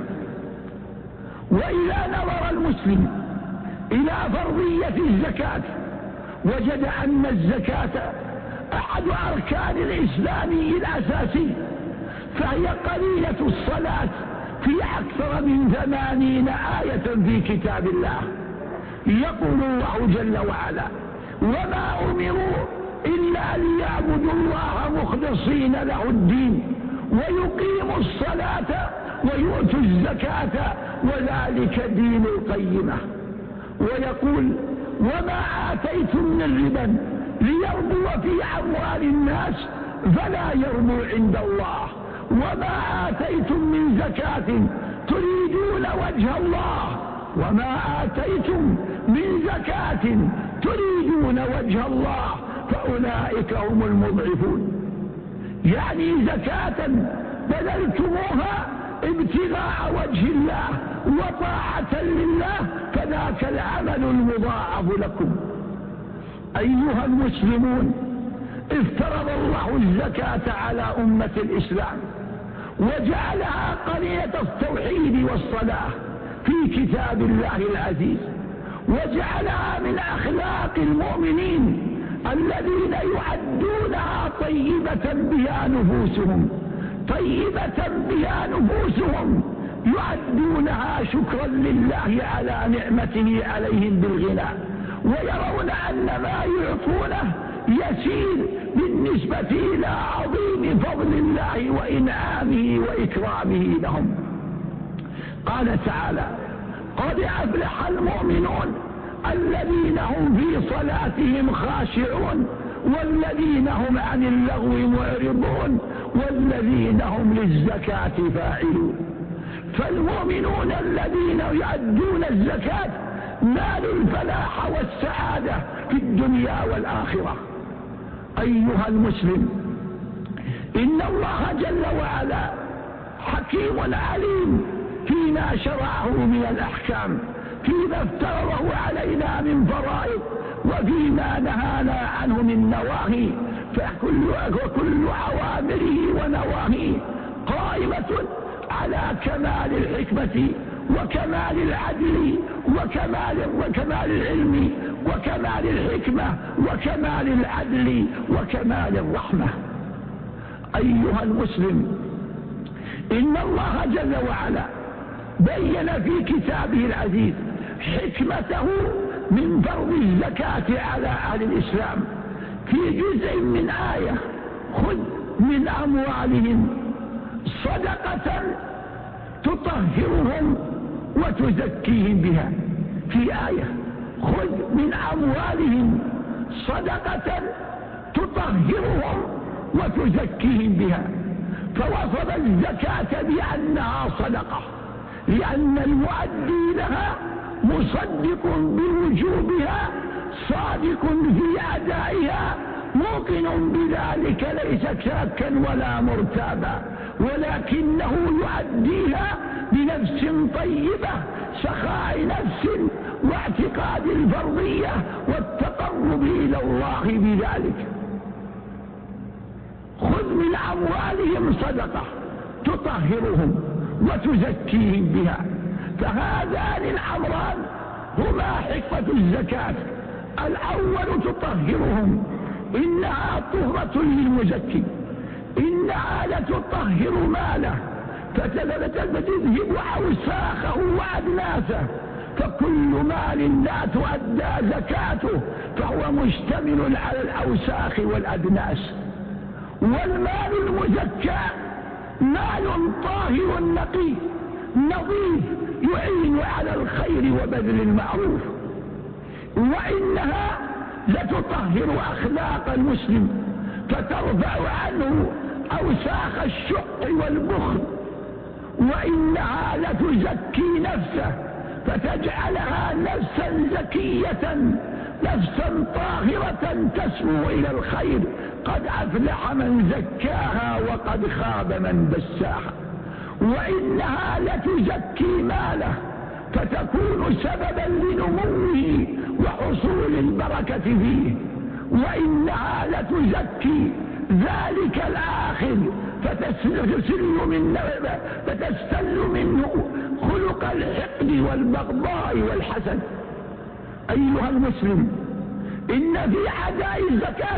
وإذا نظر المسلم إلى فرضية الزكاة وجد أن الزكاة أحد أركان الإسلام الأساسي، فهي قليلة الصلاة في أكثر من ثمانين آية في كتاب الله. يقول الله جل وعلا: وما أمروا إلا ليعبدوا الله مخلصين له الدين ويقيموا الصلاة ويؤتوا الزكاة وذلك دين القيمة. ويقول: وما آتيتم من ربا ليربو في أموال الناس فلا يربو عند الله، وما آتيتم من زكاة تريدون وجه الله، وما آتيتم من زكاة تريدون وجه الله فأولئك هم المضعفون. يعني زكاة بذلتموها ابتغاء وجه الله وطاعة لله فذاك العمل المضاعف لكم. أيها المسلمون، افترض الله الزكاة على أمة الإسلام وجعلها قرينة التوحيد والصلاة في كتاب الله العزيز، وجعلها من أخلاق المؤمنين الذين يعدونها طيبة بها نفوسهم، طيبة بها نفوسهم، يعدونها شكرا لله على نعمته عليهم بالغنى، ويرون أن ما يعطونه يسير بالنسبة إلى عظيم فضل الله وإنعامه وإكرامه لهم. قال تعالى: قد أفلح المؤمنون الذين هم في صلاتهم خاشعون والذين هم عن اللغو معرضون والذين هم للزكاة فاعلون. فالمؤمنون الذين يؤدون الزكاة نالوا الفلاح والسعادة في الدنيا والآخرة. أيها المسلم، إن الله جل وعلا حكيم عليم فيما شرعه من الأحكام، فيما افترضه علينا من فرائض وفيما نهانا عنه من نواهي، فكل وكل أوامره ونواهيه قائمة على كمال الحكمة وكمال العدل وكمال وكمال العلم وكمال الحكمة وكمال العدل وكمال الرحمة. أيها المسلم، إن الله جل وعلا بين في كتابه العزيز حكمته من فرض الزكاة على أهل الإسلام في جزء من آية: خذ من أموالهم صدقة تطهرهم وتزكيهم بها. في آية: خذ من أموالهم صدقة تطهرهم وتزكيهم بها، فوصف الزكاة بأنها صدقة، لأن المؤدي لها مصدق بوجوبها صادق في أدائها موقن بذلك ليس شاكا ولا مرتابا، ولكنه يؤديها بنفس طيبة سخاء نفس واعتقاد الفرضية والتقرب إلى الله بذلك. خذ من أموالهم صدقة تطهرهم وتزكيهم بها، فهذان الأمران هما حكمة الزكاة. الأول تطهرهم، إنها طهرة للمزكي، إنها لتطهر ماله فتذهب أوساخه وأدناسه، فكل مال لا تؤدى زكاته فهو مشتمل على الأوساخ والأدناس. والمال المزكى مال طاهر نقي نظيف يعين على الخير وبذل المعروف، وإنها لتطهر أخلاق المسلم فترفع عنه أوساخ الشح والبخل، وإنها لتزكي نفسه فتجعلها نفسا زكية نفسا طاهرة تسمو إلى الخير. قد أفلح من زكاها وقد خاب من دساها. وإنها لتزكي ماله فتكون سببا لنموه وحصول البركة فيه، وإنها لتزكي ذلك الآخر فتستل منه, فتستل منه خلق الحقد والبغضاء والحسد. أيها المسلم، إن في أداء الزكاة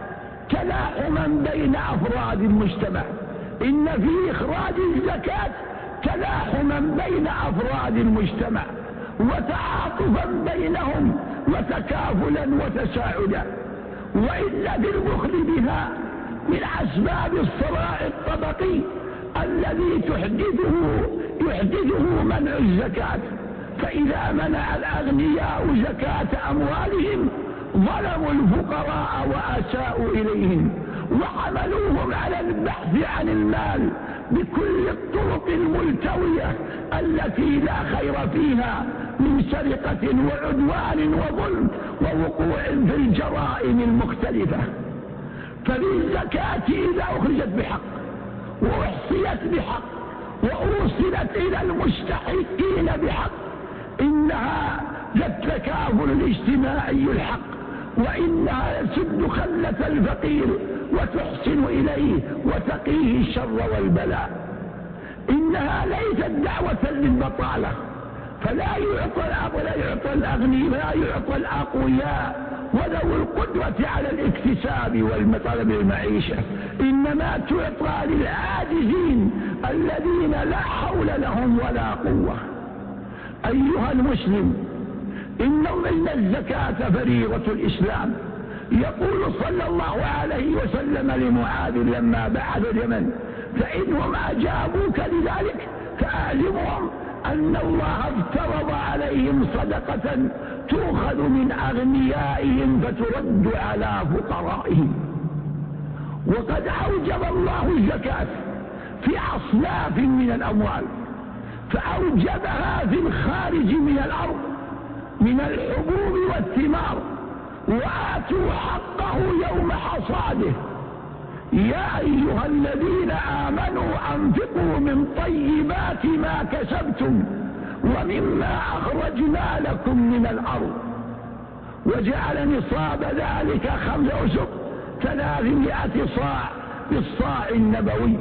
تلاحما بين أفراد المجتمع، إن في إخراج الزكاة تلاحما بين أفراد المجتمع وتعاطفا بينهم وتكافلا وتساعدا، وإن في البخل بها من أسباب الصراع الطبقي الذي تحدثه يحدثه منع الزكاة. فإذا منع الأغنياء زكاة أموالهم ظلموا الفقراء وأساءوا إليهم وحملوهم على البحث عن المال بكل الطرق الملتوية التي لا خير فيها من سرقة وعدوان وظلم ووقوع في الجرائم المختلفة. فللزكاة إذا أخرجت بحق وأحصيت بحق وأوصلت إلى المستحقين بحق إنها للتكافل الاجتماعي الحق، وإنها تسد خلة الفقير وتحسن إليه وتقيه الشر والبلاء. إنها ليست دعوة للبطالة، فلا يعطى ولا يعطى الأغنياء ولا يعطى الأقوياء وذوي القدرة على الاكتساب والمطالب المعيشة، إنما تعطى للعاجزين الذين لا حول لهم ولا قوة. أيها المسلم، إن الزكاة فريضة الإسلام. يقول صلى الله عليه وسلم لمعاذ لما بعث اليمن: فإنهم أجابوك لذلك فأعلمهم أن الله افترض عليهم صدقة تؤخذ من أغنيائهم فترد على فقرائهم. وقد أوجب الله الزكاة في أصناف من الأموال، فأوجبها في الخارج من الأرض من الحبوب والثمار: وآتوا حقه يوم حصاده. يا أيها الذين آمنوا أنفقوا من طيبات ما كسبتم ومما أخرجنا لكم من الأرض. وجعل نصاب ذلك خمس أسق ثلاثمائة صاع بالصاع النبوي.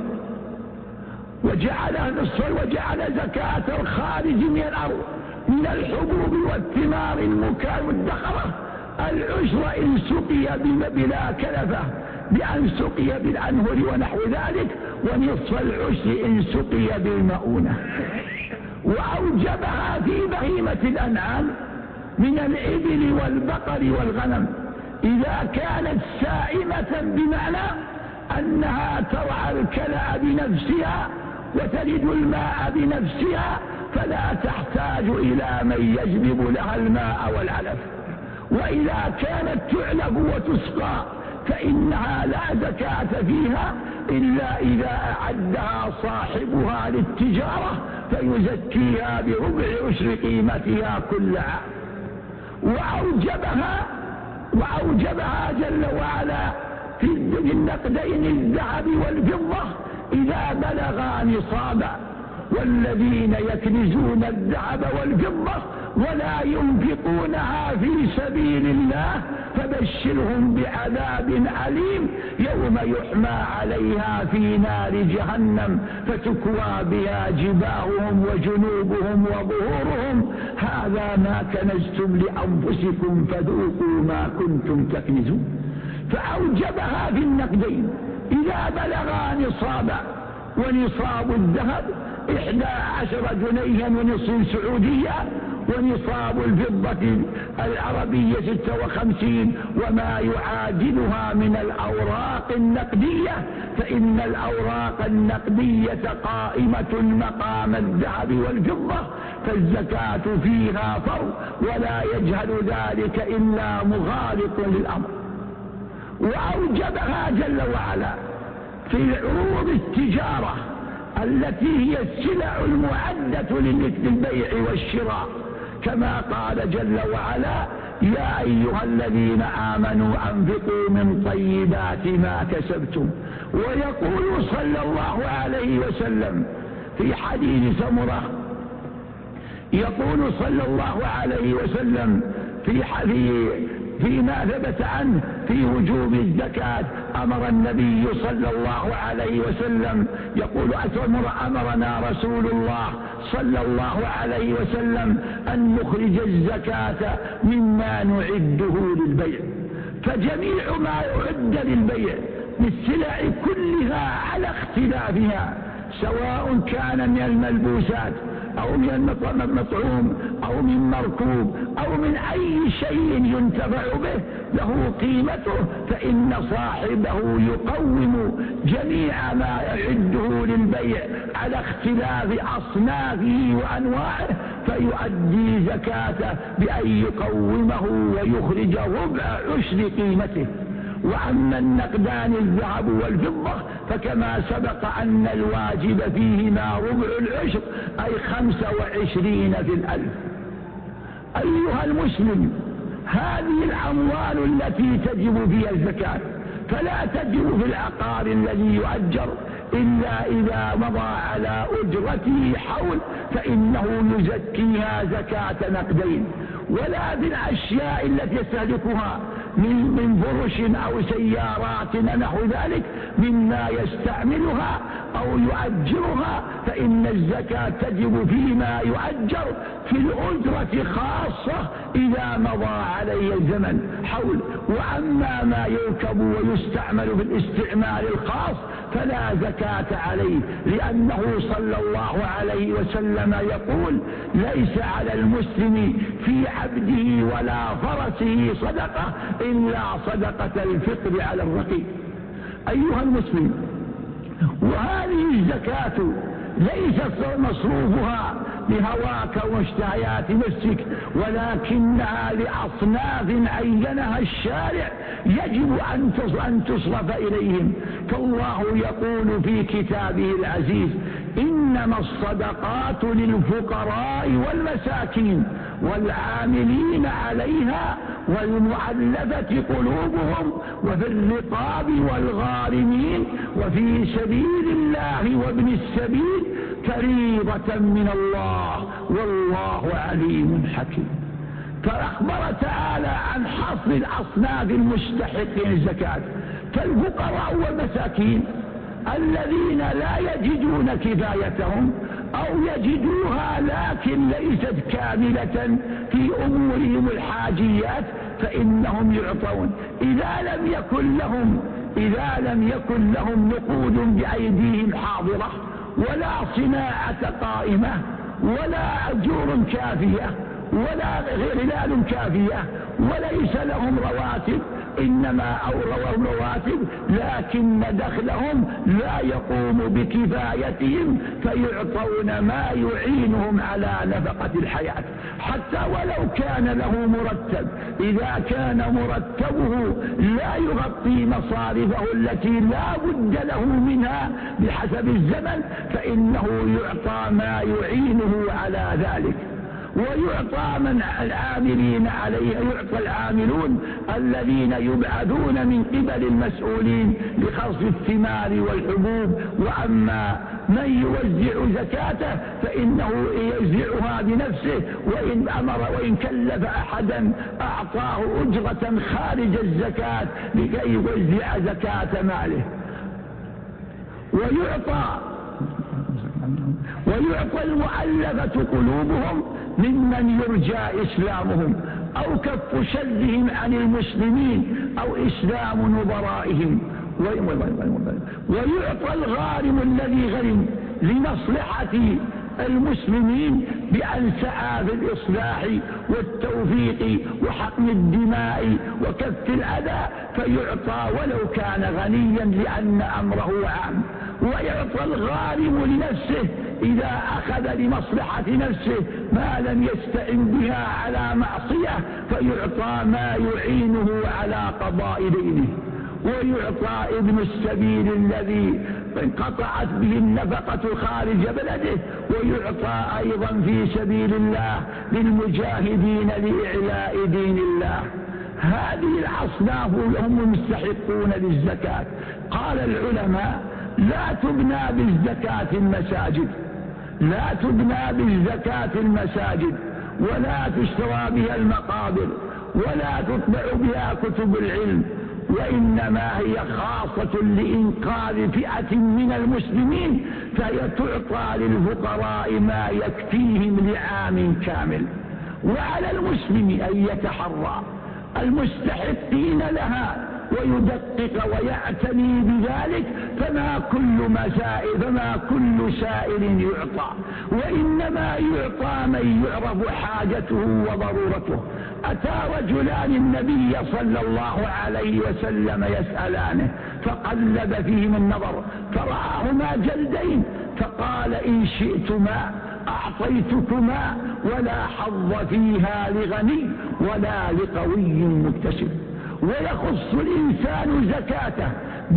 وجعل وجعل زكاة الخارج من الأرض من الحبوب والثمار المدخرة العشر إن سقي بلا كلفة بأن سقي بالأنهر ونحو ذلك، ونصف العشر إن سقي بالمؤونة. وأوجبها في بهيمة الأنعام من الإبل والبقر والغنم إذا كانت سائمة، بمعنى أنها ترعى الكلأ بنفسها وتلد الماء بنفسها فلا تحتاج إلى من يجلب لها الماء والعلف. وإذا كانت تعلب وتسقى فإنها لا زكاة فيها إلا إذا أعدها صاحبها للتجارة فيزكيها بربع عشر قيمتها كل عام. وأوجبها وأوجبها جل وعلا في النقدين الذهب والفضة إذا بلغا نصابا. والذين يكنزون الذهب والفضة ولا ينفقونها في سبيل الله فبشرهم بعذاب أليم يوم يحمى عليها في نار جهنم فتكوى بها جباههم وجنوبهم وظهورهم هذا ما كنزتم لأنفسكم فذوقوا ما كنتم تكنزون. فأوجبها في النقدين إذا بلغا نصابا. ونصاب الذهب إحدى عشر جنيها ونصف سعودية، ونصاب الفضة العربية ستة وخمسين وما يعادلها من الأوراق النقدية، فإن الأوراق النقدية قائمة مقام الذهب والفضة فالزكاة فيها فرض ولا يجهل ذلك إلا مغالط للأمر. وأوجبها جل وعلا في عروض التجارة التي هي السلع المعدة للبيع والشراء، كما قال جل وعلا يا أيها الذين آمنوا أنفقوا من طيبات ما كسبتم. ويقول صلى الله عليه وسلم في حديث سمرة، يقول صلى الله عليه وسلم في حديث فيما ثبت عنه في وجوب الزكاة أمر النبي صلى الله عليه وسلم يقول أمرنا رسول الله صلى الله عليه وسلم أن نخرج الزكاة مما نعده للبيع. فجميع ما يعد للبيع للسلع كلها على اختلافها سواء كان من الملبوسات أو من المطعوم أو من مركوب أو من أي شيء ينتفع به له قيمته، فإن صاحبه يقوم جميع ما يعده للبيع على اختلاف أصنافه وأنواعه فيؤدي زكاته بأن يقومه ويخرج ربع عشر قيمته. وأما النقدان الذهب والفضة فكما سبق أن الواجب فيهما ربع العشر أي خمسة وعشرين في الألف. أيها المسلم، هذه الأموال التي تجب فيها الزكاة فلا تجب في العقار الذي يؤجر إلا إذا مضى على أجرته حول فإنه يزكيها زكاة نقدين، ولا في الأشياء التي يستهلكها من من فرش أو سيارات نحو ذلك مما يستعملها أو يؤجرها فإن الزكاة تجب فيما يؤجر في الأجرة خاصة إذا مضى عليه الزمن حول. وأما ما يركب ويستعمل في الاستعمال الخاص فلا زكاة عليه، لأنه صلى الله عليه وسلم يقول ليس على المسلم في عبده ولا فرسه صدقة إلا صدقة الفطر على الرقيق. أيها المسلم، وهذه الزكاة ليست مصروفها لهواك ومشتهيات نفسك، ولكنها لأصناف عينها الشارع يجب أن تصرف إليهم. فالله يقول في كتابه العزيز إنما الصدقات للفقراء والمساكين والعاملين عليها والمؤلفة قلوبهم وفي الرقاب والغارمين وفي سبيل الله وابن السبيل فريضة من الله والله عليم حكيم. فأخبر تعالى عن حصر الأصناف المستحقين الزكاة كالفقراء والمساكين الذين لا يجدون كفايتهم أو يجدوها لكن ليست كاملة في أمورهم الحاجيات فإنهم يعطون إذا لم يكن لهم إذا لم يكن لهم نقود بأيديهم حاضرة ولا صناعة قائمة ولا أجور كافية ولا غلال كافية وليس لهم رواتب، إنما أوروهم رواتب لكن دخلهم لا يقوم بكفايتهم فيعطون ما يعينهم على نفقة الحياة. حتى ولو كان له مرتب، إذا كان مرتبه لا يغطي مصارفه التي لا بد له منها بحسب الزمن فإنه يعطى ما يعينه على ذلك. ويعطى من العاملين عليه، يعطى العاملون الذين يبعثون من قبل المسؤولين لخصف الثمار والحبوب. وأما من يوزع زكاته فإنه يوزعها بنفسه، وإن أمر وإن كلف أحدا أعطاه أجرة خارج الزكاة لكي يوزع زكاة ماله. ويعطى ويعطى المؤلفة قلوبهم ممن يرجى إسلامهم أو كف شدهم عن المسلمين أو إسلام نظرائهم. ويعطى الغارم الذي غرم لمصلحة المسلمين بأن سعى في الإصلاح والتوفيق وحقن الدماء وكف الأذى فيعطى ولو كان غنيا لأن أمره عام. ويعطى الغارم لنفسه إذا أخذ لمصلحة نفسه ما لم يستعن بها على معصية فيعطى ما يعينه على قضاء دينه. ويعطى ابن السبيل الذي انقطعت به النفقة خارج بلده، ويعطى أيضا في سبيل الله للمجاهدين لإعلاء دين الله. هذه الأصناف هم المستحقون للزكاة. قال العلماء: لا تبنى بالزكاة المساجد، لا تبنى بالزكاة المساجد، ولا تشترى بها المقابر، ولا تطبع بها كتب العلم، وإنما هي خاصة لإنقاذ فئة من المسلمين، فهي تعطى للفقراء ما يكفيهم لعام كامل. وعلى المسلم أن يتحرى المستحقين لها ويدقق ويعتني بذلك، فما كل مسائل فما كل سائل يعطى، وإنما يعطى من يعرف حاجته وضرورته. أتى رجلان النبي صلى الله عليه وسلم يسألانه فقلب فيهم النظر فرآهما جلدين، فقال: إن شئتما أعطيتكما، ولا حظ فيها لغني ولا لقوي مكتسب. ويخص الإنسان زكاته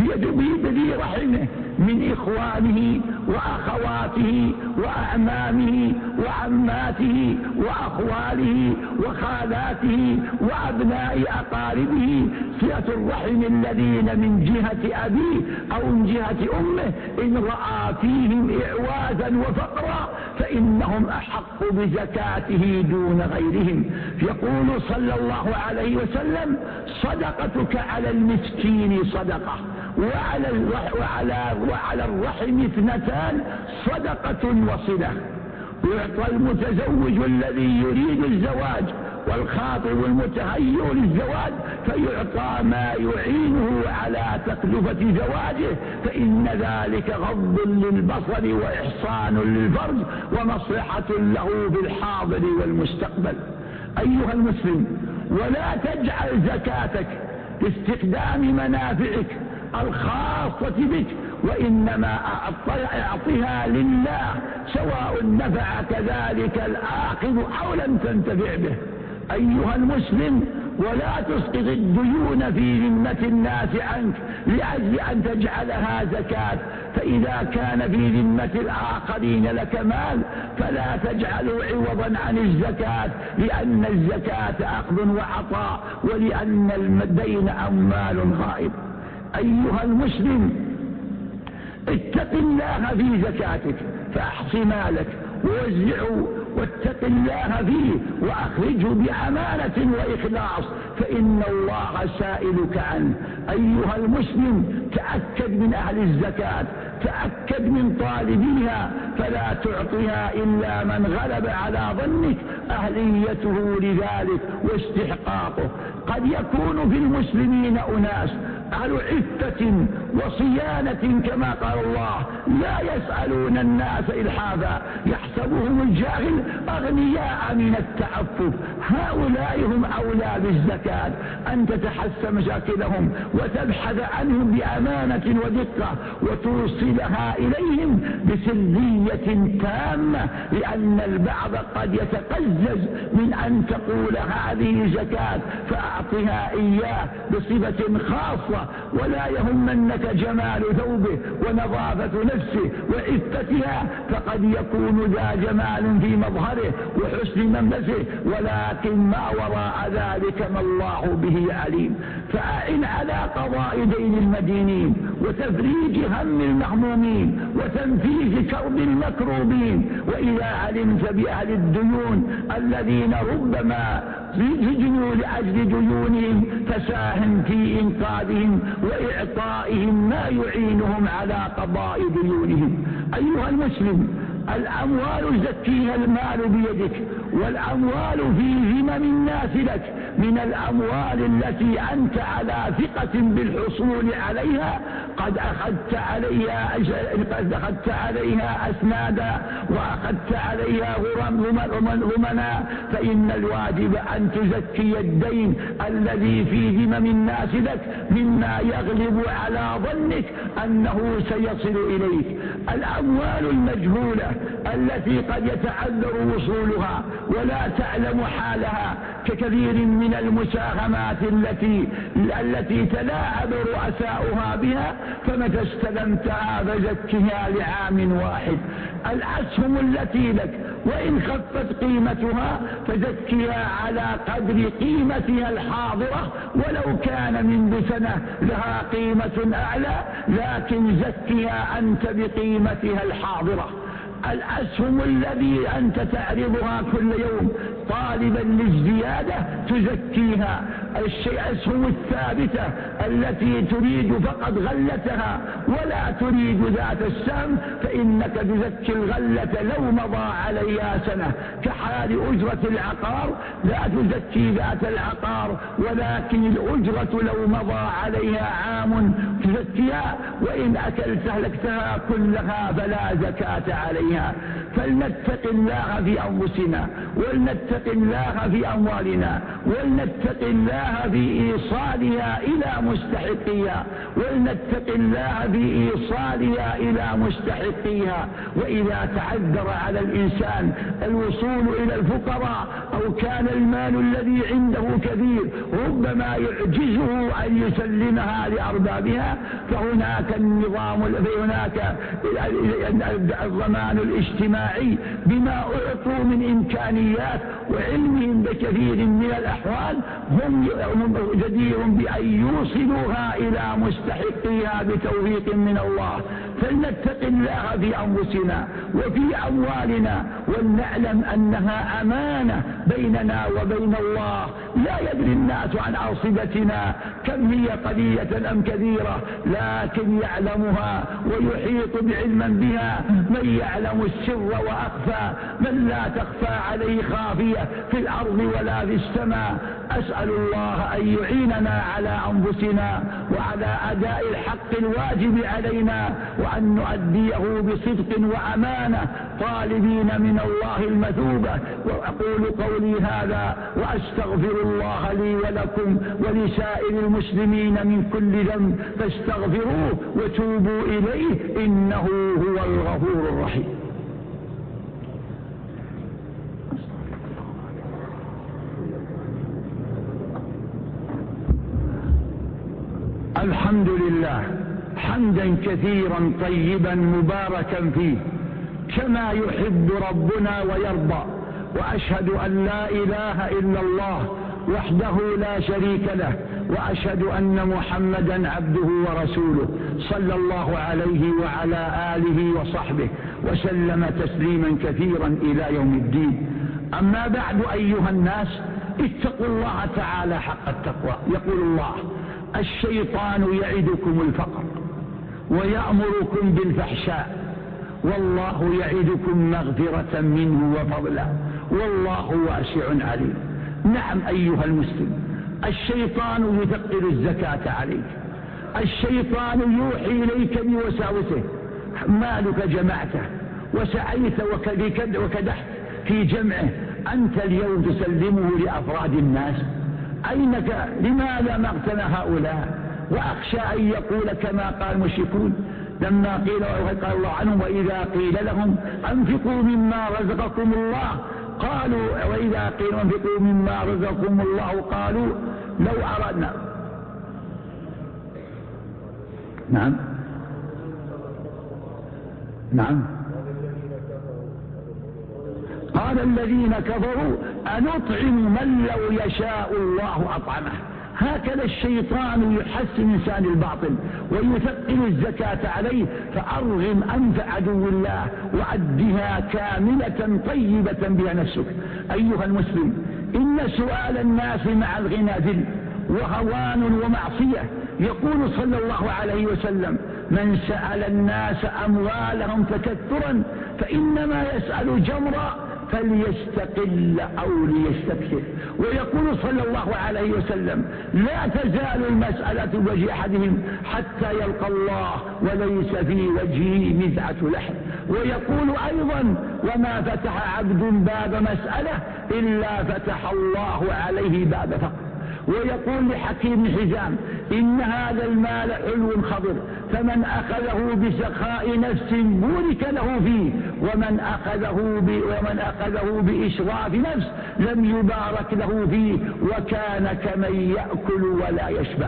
بذي رحمه من إخوانه وأخواته وأعمامه وعماته وأخواله وخالاته وأبناء أقاربه، صلة الرحم الذين من جهة أبيه أو من جهة أمه، إن رأى فيهم إعوازا وفقرا فإنهم أحق بزكاته دون غيرهم. يقول صلى الله عليه وسلم: صدقتك على المسكين صدقة، وعلى وعلى وعلى الرحم اثنتان، صدقة وصلة. يعطى المتزوج الذي يريد الزواج والخاطب المتهيئ للزواج فيعطى ما يعينه على تكلفة زواجه، فإن ذلك غض للبصر وإحصان للفرج ومصلحة له بالحاضر والمستقبل. أيها المسلم، ولا تجعل زكاتك لاستخدام منافعك الخاصة بك، وإنما أعطها لله، سواء نفعك ذلك الآخذ أو لم تنتفع به. أيها المسلم، ولا تسقط الديون في ذمة الناس عنك لأجل أن تجعلها زكاة، فإذا كان في ذمة الآخرين لك مال فلا تجعله عوضا عن الزكاة، لأن الزكاة أخذ وعطاء، ولأن الدين أموال غائب. أيها المسلم، اتق الله في زكاتك فأحص مالك ووزعه، واتق الله فيه وأخرجه بأمانة وإخلاص، فإن الله سائلك عنه. أيها المسلم، تأكد من أهل الزكاة، تأكد من طالبيها، فلا تعطيها إلا من غلب على ظنك أهليته لذلك واستحقاقه. قد يكون في المسلمين أناس أهل عفة وصيانة كما قال الله: لا يسألون الناس إلحافا يحسبهم الجاهل أغنياء من التعفف. هؤلاء هم أولى بالزكاة، أن تتحسى مشاكلهم وتبحث عنهم بأمانة ودقة وتوصلها إليهم بسرية تامة، لأن البعض قد يتقزز من أن تقول هذه زكاة فأعطها إياه بصفة خاصة، ولا يهمنك جمال ثوبه ونظافة نفسه وعفتها، فقد يكون ذا جمال في مظهره وحسن ملبسه، ولكن ما وراء ذلك ما الله به عليم. فأعن على قضاء دين المدينين وتفريج هم المهمومين وتنفيذ كرب المكروبين. وإذا علمت بأهل الديون الذين ربما سجنوا لأجل ديونهم فساهم في إنقاذهم وإعطائهم ما يعينهم على قضاء ديونهم. أيها المسلم، الأموال زكيها المال بيدك، والأموال في ذمم الناس لك، من الأموال التي أنت على ثقة بالحصول عليها قد أخذت عليها قد أخذت عليها أسنادا وأخذت عليها غمنا، فإن الواجب أن تزكي الدين الذي في ذمم الناس لك مما يغلب على ظنك أنه سيصل إليك. الأموال المجهولة التي قد يتعذر وصولها ولا تعلم حالها ككثير من المساهمات التي التي تلاعب رؤساؤها بها، فمتى استلمتها فزكها لعام واحد. الأسهم التي لك وإن خفت قيمتها فزكها على قدر قيمتها الحاضرة، ولو كان منذ سنة لها قيمة أعلى، لكن زكها أنت بقيمتها الحاضرة. الأسهم الذي أنت تعرضها كل يوم طالبا للزيادة تزكيها. الأسهم الثابتة التي تريد فقط غلتها ولا تريد ذات السهم فإنك تزكي الغلة لو مضى عليها سنة، كحال أجرة العقار لا تزكي ذات العقار، ولكن الأجرة لو مضى عليها عام تزكيها، وإن أكلت أهلكتها كلها فلا زكاة عليها. فلنتق الله في أنفسنا، ولنتق الله في أموالنا، ولنتق الله في إيصالها إلى مستحقيها، ولنتق الله في إيصالها إلى مستحقيها. وإذا تعذر على الإنسان الوصول إلى الفقراء أو كان المال الذي عنده كثير ربما يعجزه أن يسلمها لأربابها، فهناك النظام فهناك الضمان الاجتماعي بما أعطوا من إمكانيات وعلمهم بكثير من الأحوال هم جدير بأن يوصلوها إلى مستحقيها بتوفيق من الله. فلنتق الله في أنفسنا وفي أموالنا، ولنعلم أنها أمانة بيننا وبين الله. لا يدري الناس عن أرصدتنا كم هي قليلة أم كثيرة، لكن يعلمها ويحيط بعلما بها من يعلم السر وأخفى، من لا تخفى عليه خافية في الأرض ولا في السماء. أسأل الله أن يعيننا على أنفسنا وعلى أداء الحق الواجب علينا، وأن نؤديه بصدق وأمانة طالبين من الله المثوبة. وأقول قولي هذا وأستغفر الله لي ولكم ولسائر المسلمين من كل ذنب، فاستغفروه وتوبوا إليه إنه هو الغفور الرحيم. الحمد لله حمدا كثيرا طيبا مباركا فيه كما يحب ربنا ويرضى، وأشهد أن لا إله إلا الله وحده لا شريك له، وأشهد أن محمدا عبده ورسوله صلى الله عليه وعلى آله وصحبه وسلم تسليما كثيرا إلى يوم الدين. أما بعد أيها الناس، اتقوا الله تعالى حق التقوى. يقول الله: الشيطان يعدكم الفقر ويأمركم بالفحشاء والله يعدكم مغفرة منه وفضلا والله واسع عليم. نعم أيها المسلم، الشيطان يثقل الزكاة عليك الشيطان يوحي إليك بوساوسه، مالك جمعته وسعيت وكدحت في جمعه، أنت اليوم تسلمه لأفراد الناس. أينك؟ لماذا ما اغتنى هؤلاء؟ وأخشى أن يقول كما قال المشركون لما قيل قال الله عنهم وإذا قيل لهم أنفقوا مما رزقكم الله قالوا وإذا قيل أنفقوا مما رزقكم الله قالوا لو أردنا. نعم نعم قال الذين كفروا أنطعم من لو يشاء الله أطعمه. هكذا الشيطان يحسن إنسان الباطل ويثقل الزكاة عليه، فأرغم أنف عدو الله وعدها كاملة طيبة بها نفسك. أيها المسلم، إن سؤال الناس مع الغنى ذل وهوان ومعصية. يقول صلى الله عليه وسلم من سأل الناس أموالهم تكثرا فإنما يسأل جمرا فليستقل أو ليستكثر. ويقول صلى الله عليه وسلم لا تزال المسألة بوجه أحدهم حتى يلقى الله وليس في وجهه مزعة لحم. ويقول أيضا وما فتح عبد باب مسألة إلا فتح الله عليه باب فقر. ويقول لحكيم حزام إن هذا المال حلو خضر فمن أخذه بسخاء نفس بورك له فيه ومن أخذه, ومن أخذه بإشراف نفس لم يبارك له فيه وكان كمن يأكل ولا يشبع.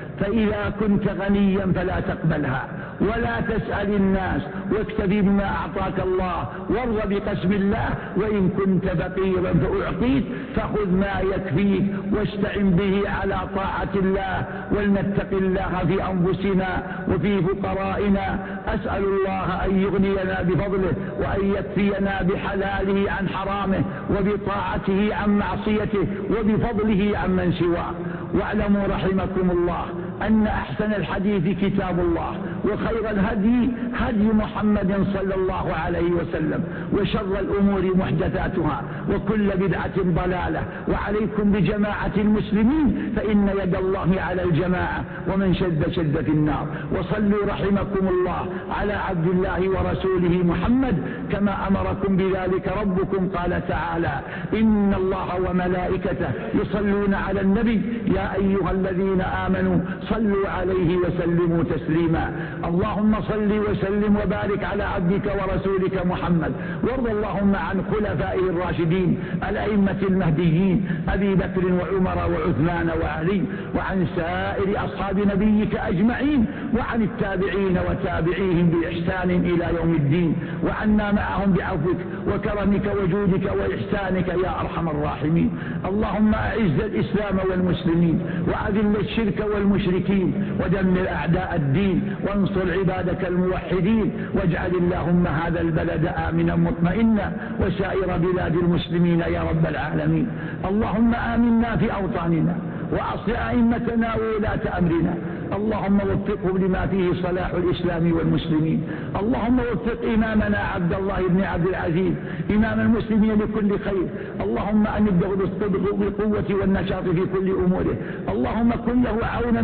فإذا كنت غنيا فلا تقبلها ولا تسأل الناس واكتفي بما أعطاك الله وارض بقسم الله. وإن كنت فقيرا فأعطيك فخذ ما يكفيك واستعن به على طاعة الله. ولنتق الله في أنفسنا وفي فقرائنا. أسأل الله أن يغنينا بفضله وأن يكفينا بحلاله عن حرامه وبطاعته عن معصيته وبفضله عن من سواه. واعلموا رحمكم الله أن أحسن الحديث كتاب الله وخير الهدي هدي محمد صلى الله عليه وسلم وشر الأمور محدثاتها وكل بدعة ضلالة. وعليكم بجماعة المسلمين فإن يد الله على الجماعة ومن شد شد في النار. وصلوا رحمكم الله على عبد الله ورسوله محمد كما أمركم بذلك ربكم. قال تعالى إن الله وملائكته يصلون على النبي يا أيها الذين آمنوا صلوا عليه وسلموا تسليما. اللهم صل وسلم وبارك على عبدك ورسولك محمد. وارض اللهم عن خلفائه الراشدين الأئمة المهديين أبي بكر وعمر وعثمان وعلي وعن سائر أصحاب نبيك أجمعين وعن التابعين وتابعيهم بإحسان إلى يوم الدين وعنا معهم بعفوك وكرمك وجودك وإحسانك يا أرحم الراحمين. اللهم أعز الإسلام والمسلمين وأذل الشرك والمشركين ودمر أعداء الدين وانصر عبادك الموحدين. واجعل اللهم هذا البلد آمنا مطمئنا وسائر بلاد المسلمين يا رب العالمين. اللهم آمنا في أوطاننا وأصل أئمتنا وولاة أمرنا. اللهم وفقهم لما فيه صلاح الإسلام والمسلمين. اللهم وفق إمامنا عبد الله بن عبد العزيز إمام المسلمين لكل خير. اللهم أمده بالصدق بالقوة والنشاط في كل أموره. اللهم كن له عونا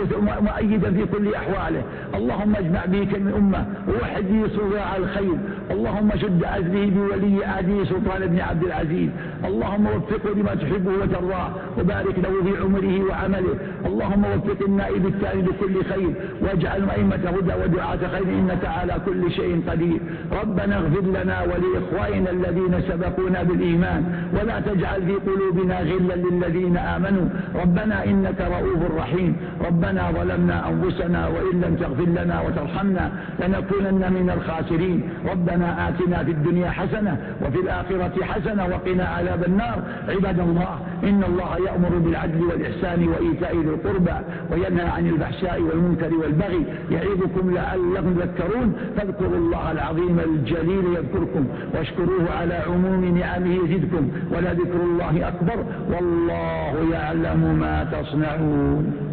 ومؤيدا في كل أحواله. اللهم اجمع به كلمة الأمة ووحد به صراع الخير. اللهم شد أزره بولي عهده سلطان بن عبد العزيز. اللهم وفقه لما تحبه وترضاه وبارك له في عمره وعمله. اللهم وفق النائب التالي بكل خير واجعل أئمة هدى ودعاة خير إنك على كل شيء قدير. ربنا اغفر لنا ولإخواننا الذين سبقونا بالإيمان ولا تجعل في قلوبنا غلا للذين آمنوا ربنا إنك رؤوف رحيم. ربنا ظلمنا أنفسنا وإن لم تغفر لنا وترحمنا لنكونن من الخاسرين. ربنا آتنا في الدنيا حسنة وفي الآخرة حسنة وقنا عذاب النار. عباد الله إن الله يأمر بالعدل والإحسان وإيتاء ذي القربى وينهى عن الفحشاء والمنكر والبغي يعظكم لعلكم تذكرون. فاذكروا الله العظيم الجليل يذكركم واشكروه على عموم نعمه يزدكم ولذكر الله أكبر والله يعلم ما تصنعون.